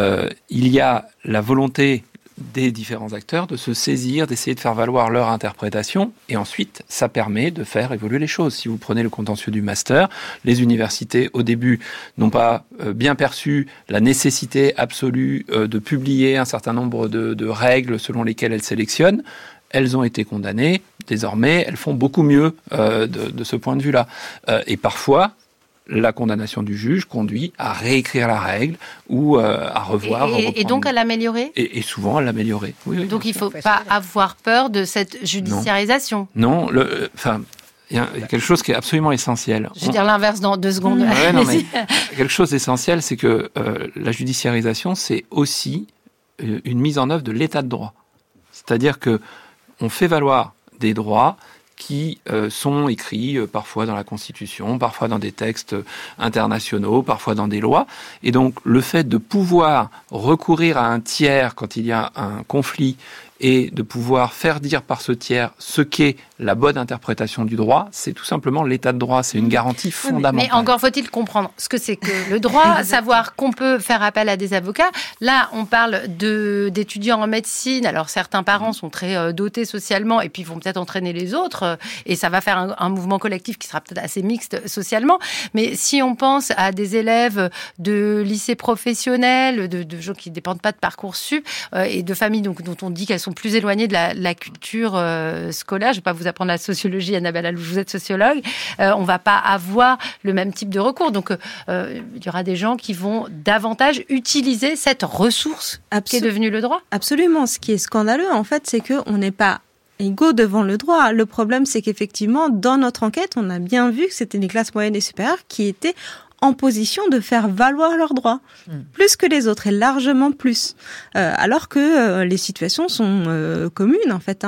il y a la volonté des différents acteurs de se saisir, d'essayer de faire valoir leur interprétation, et ensuite, ça permet de faire évoluer les choses. Si vous prenez le contentieux du master, les universités, au début, n'ont pas bien perçu la nécessité absolue de publier un certain nombre de règles selon lesquelles elles sélectionnent. Elles ont été condamnées. Désormais, elles font beaucoup mieux de ce point de vue-là. Et parfois, la condamnation du juge conduit à réécrire la règle ou à revoir. Et donc à l'améliorer ? Et souvent à l'améliorer. Oui, donc il ne faut pas avoir peur de cette judiciarisation. Non, il y a quelque chose qui est absolument essentiel. Je vais dire l'inverse dans 2 secondes. Ouais, non, mais quelque chose d'essentiel, c'est que la judiciarisation, c'est aussi une mise en œuvre de l'état de droit. C'est-à-dire que on fait valoir des droits qui sont écrits parfois dans la Constitution, parfois dans des textes internationaux, parfois dans des lois. Et donc, le fait de pouvoir recourir à un tiers quand il y a un conflit et de pouvoir faire dire par ce tiers ce qu'est la bonne interprétation du droit, c'est tout simplement l'état de droit, c'est une garantie fondamentale. Mais encore faut-il comprendre ce que c'est que le droit, savoir qu'on peut faire appel à des avocats. Là, on parle d'étudiants en médecine, alors certains parents sont très dotés socialement et puis vont peut-être entraîner les autres, et ça va faire un mouvement collectif qui sera peut-être assez mixte socialement, mais si on pense à des élèves de lycées professionnels, de gens qui ne dépendent pas de Parcoursup, et de familles dont on dit qu'elles sont plus éloignées de la culture scolaire. Je ne vais pas vous apprendre la sociologie, Annabelle Allouche, vous êtes sociologue. On ne va pas avoir le même type de recours. Donc, il y aura des gens qui vont davantage utiliser cette ressource qui est devenue le droit. Absolument. Ce qui est scandaleux, en fait, c'est qu'on n'est pas égaux devant le droit. Le problème, c'est qu'effectivement, dans notre enquête, on a bien vu que c'était les classes moyennes et supérieures qui étaient en position de faire valoir leurs droits, plus que les autres, et largement plus. Alors que les situations sont communes, en fait,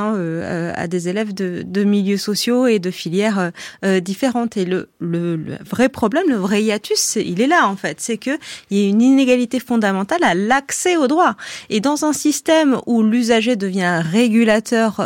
à des élèves de milieux sociaux et de filières différentes. Et le vrai problème, le vrai hiatus, il est là, en fait. C'est qu'il y a une inégalité fondamentale à l'accès au droit. Et dans un système où l'usager devient un régulateur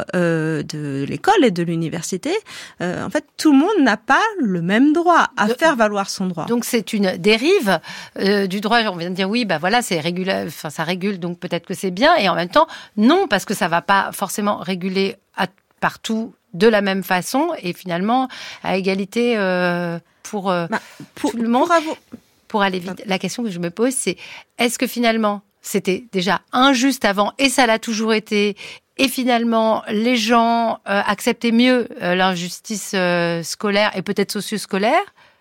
de l'école et de l'université, en fait, tout le monde n'a pas le même droit à faire valoir son droit. Donc, c'est une dérive du droit. On vient de dire oui, c'est régulé, ça régule, donc peut-être que c'est bien. Et en même temps, non, parce que ça va pas forcément réguler partout de la même façon et finalement à égalité pour tout le monde. Pour aller vite, la question que je me pose, c'est est-ce que finalement c'était déjà injuste avant et ça l'a toujours été, et finalement les gens acceptaient mieux l'injustice scolaire et peut-être socio-scolaire,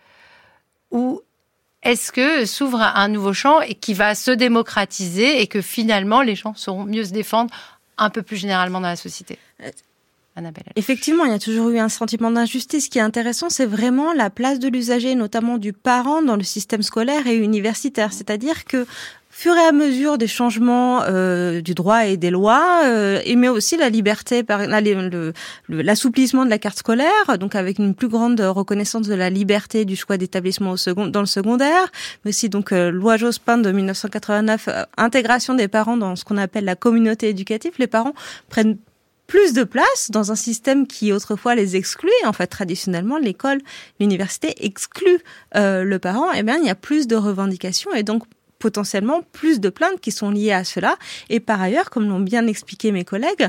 ou est-ce que s'ouvre un nouveau champ et qui va se démocratiser et que finalement les gens sauront mieux se défendre un peu plus généralement dans la société? Annabelle. Effectivement, il y a toujours eu un sentiment d'injustice. Ce qui est intéressant, c'est vraiment la place de l'usager, notamment du parent, dans le système scolaire et universitaire. C'est-à-dire que, fur et à mesure des changements du droit et des lois, mais aussi la liberté, l'assouplissement de la carte scolaire, donc avec une plus grande reconnaissance de la liberté du choix d'établissement dans le secondaire, mais aussi donc loi Jospin de 1989, intégration des parents dans ce qu'on appelle la communauté éducative. Les parents prennent plus de place dans un système qui autrefois les excluait. En fait, traditionnellement, l'école, l'université exclut le parent. Eh bien, il y a plus de revendications et donc potentiellement plus de plaintes qui sont liées à cela. Et par ailleurs, comme l'ont bien expliqué mes collègues,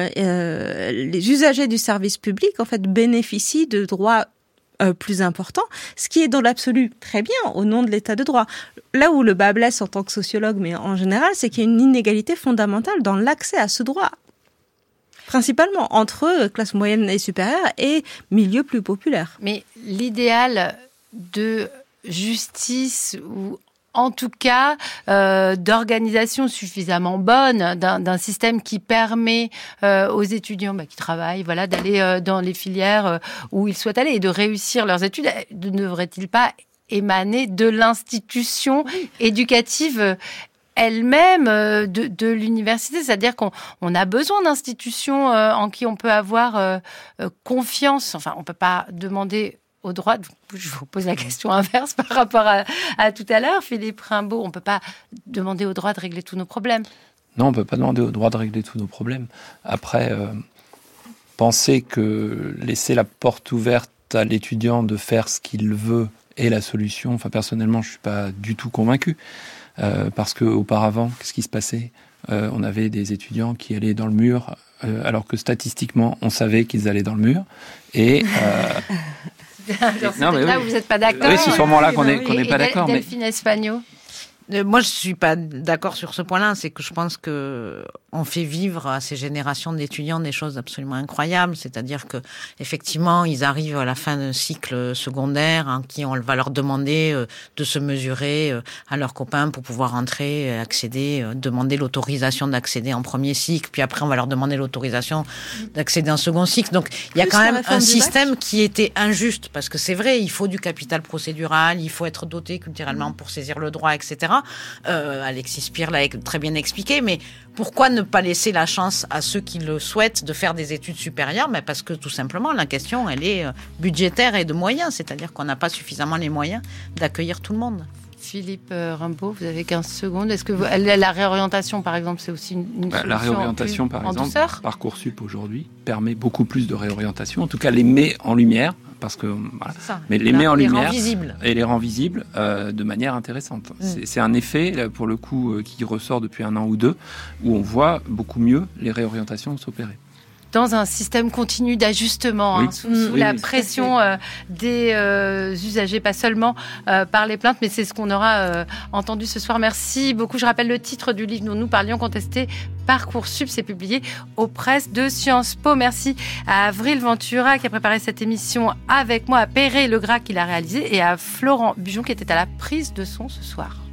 les usagers du service public, en fait, bénéficient de droits plus importants, ce qui est dans l'absolu très bien au nom de l'état de droit. Là où le bas blesse en tant que sociologue, mais en général, c'est qu'il y a une inégalité fondamentale dans l'accès à ce droit, principalement entre classe moyenne et supérieure et milieux plus populaires. Mais l'idéal de justice ou en tout cas d'organisation suffisamment bonne d'un système qui permet aux étudiants qui travaillent d'aller dans les filières où ils souhaitent aller et de réussir leurs études, ne devrait-il pas émaner de l'institution éducative elle-même de l'université? C'est-à-dire qu'on a besoin d'institutions en qui on peut avoir confiance. Enfin, on peut pas demander au droit, je vous pose la question inverse par rapport à tout à l'heure, Philippe Rimbaud, on peut pas demander au droit de régler tous nos problèmes. Non, on peut pas demander au droit de régler tous nos problèmes. Après, penser que laisser la porte ouverte à l'étudiant de faire ce qu'il veut est la solution, personnellement, je suis pas du tout convaincu. Parce qu'auparavant, qu'est-ce qui se passait ? On avait des étudiants qui allaient dans le mur, alors que statistiquement, on savait qu'ils allaient dans le mur. Et non, mais là, vous n'êtes pas d'accord. Oui, c'est sûrement là qu'on n'est pas d'accord. Delphine Espagno. Moi, je suis pas d'accord sur ce point-là. C'est que je pense que on fait vivre à ces générations d'étudiants des choses absolument incroyables. C'est-à-dire que, effectivement, ils arrivent à la fin d'un cycle secondaire en qui on va leur demander de se mesurer à leurs copains pour pouvoir entrer, accéder, demander l'autorisation d'accéder en premier cycle. Puis après, on va leur demander l'autorisation d'accéder en second cycle. Donc, il y a quand même un système qui était injuste parce que c'est vrai, il faut du capital procédural, il faut être doté culturellement pour saisir le droit, etc. Alexis Spire l'a très bien expliqué, mais pourquoi ne pas laisser la chance à ceux qui le souhaitent de faire des études supérieures? Mais parce que tout simplement la question elle est budgétaire et de moyens, c'est-à-dire qu'on n'a pas suffisamment les moyens d'accueillir tout le monde. Philippe Rimbaud, vous avez 15 secondes. Est-ce que la réorientation, par exemple, c'est aussi une solution la réorientation, par exemple, douceur? Parcoursup aujourd'hui permet beaucoup plus de réorientation, en tout cas les met en lumière. Parce que mais les met en lumière et les rend visibles de manière intéressante. C'est un effet, pour le coup, qui ressort depuis 1 an ou 2, où on voit beaucoup mieux les réorientations s'opérer. Dans un système continu d'ajustement, sous la pression des usagers, pas seulement par les plaintes, mais c'est ce qu'on aura entendu ce soir. Merci beaucoup. Je rappelle le titre du livre dont nous parlions, Contester Parcoursup, c'est publié aux presses de Sciences Po. Merci à Avril Ventura qui a préparé cette émission avec moi, à Perret Legras qui l'a réalisé et à Florent Bujon qui était à la prise de son ce soir.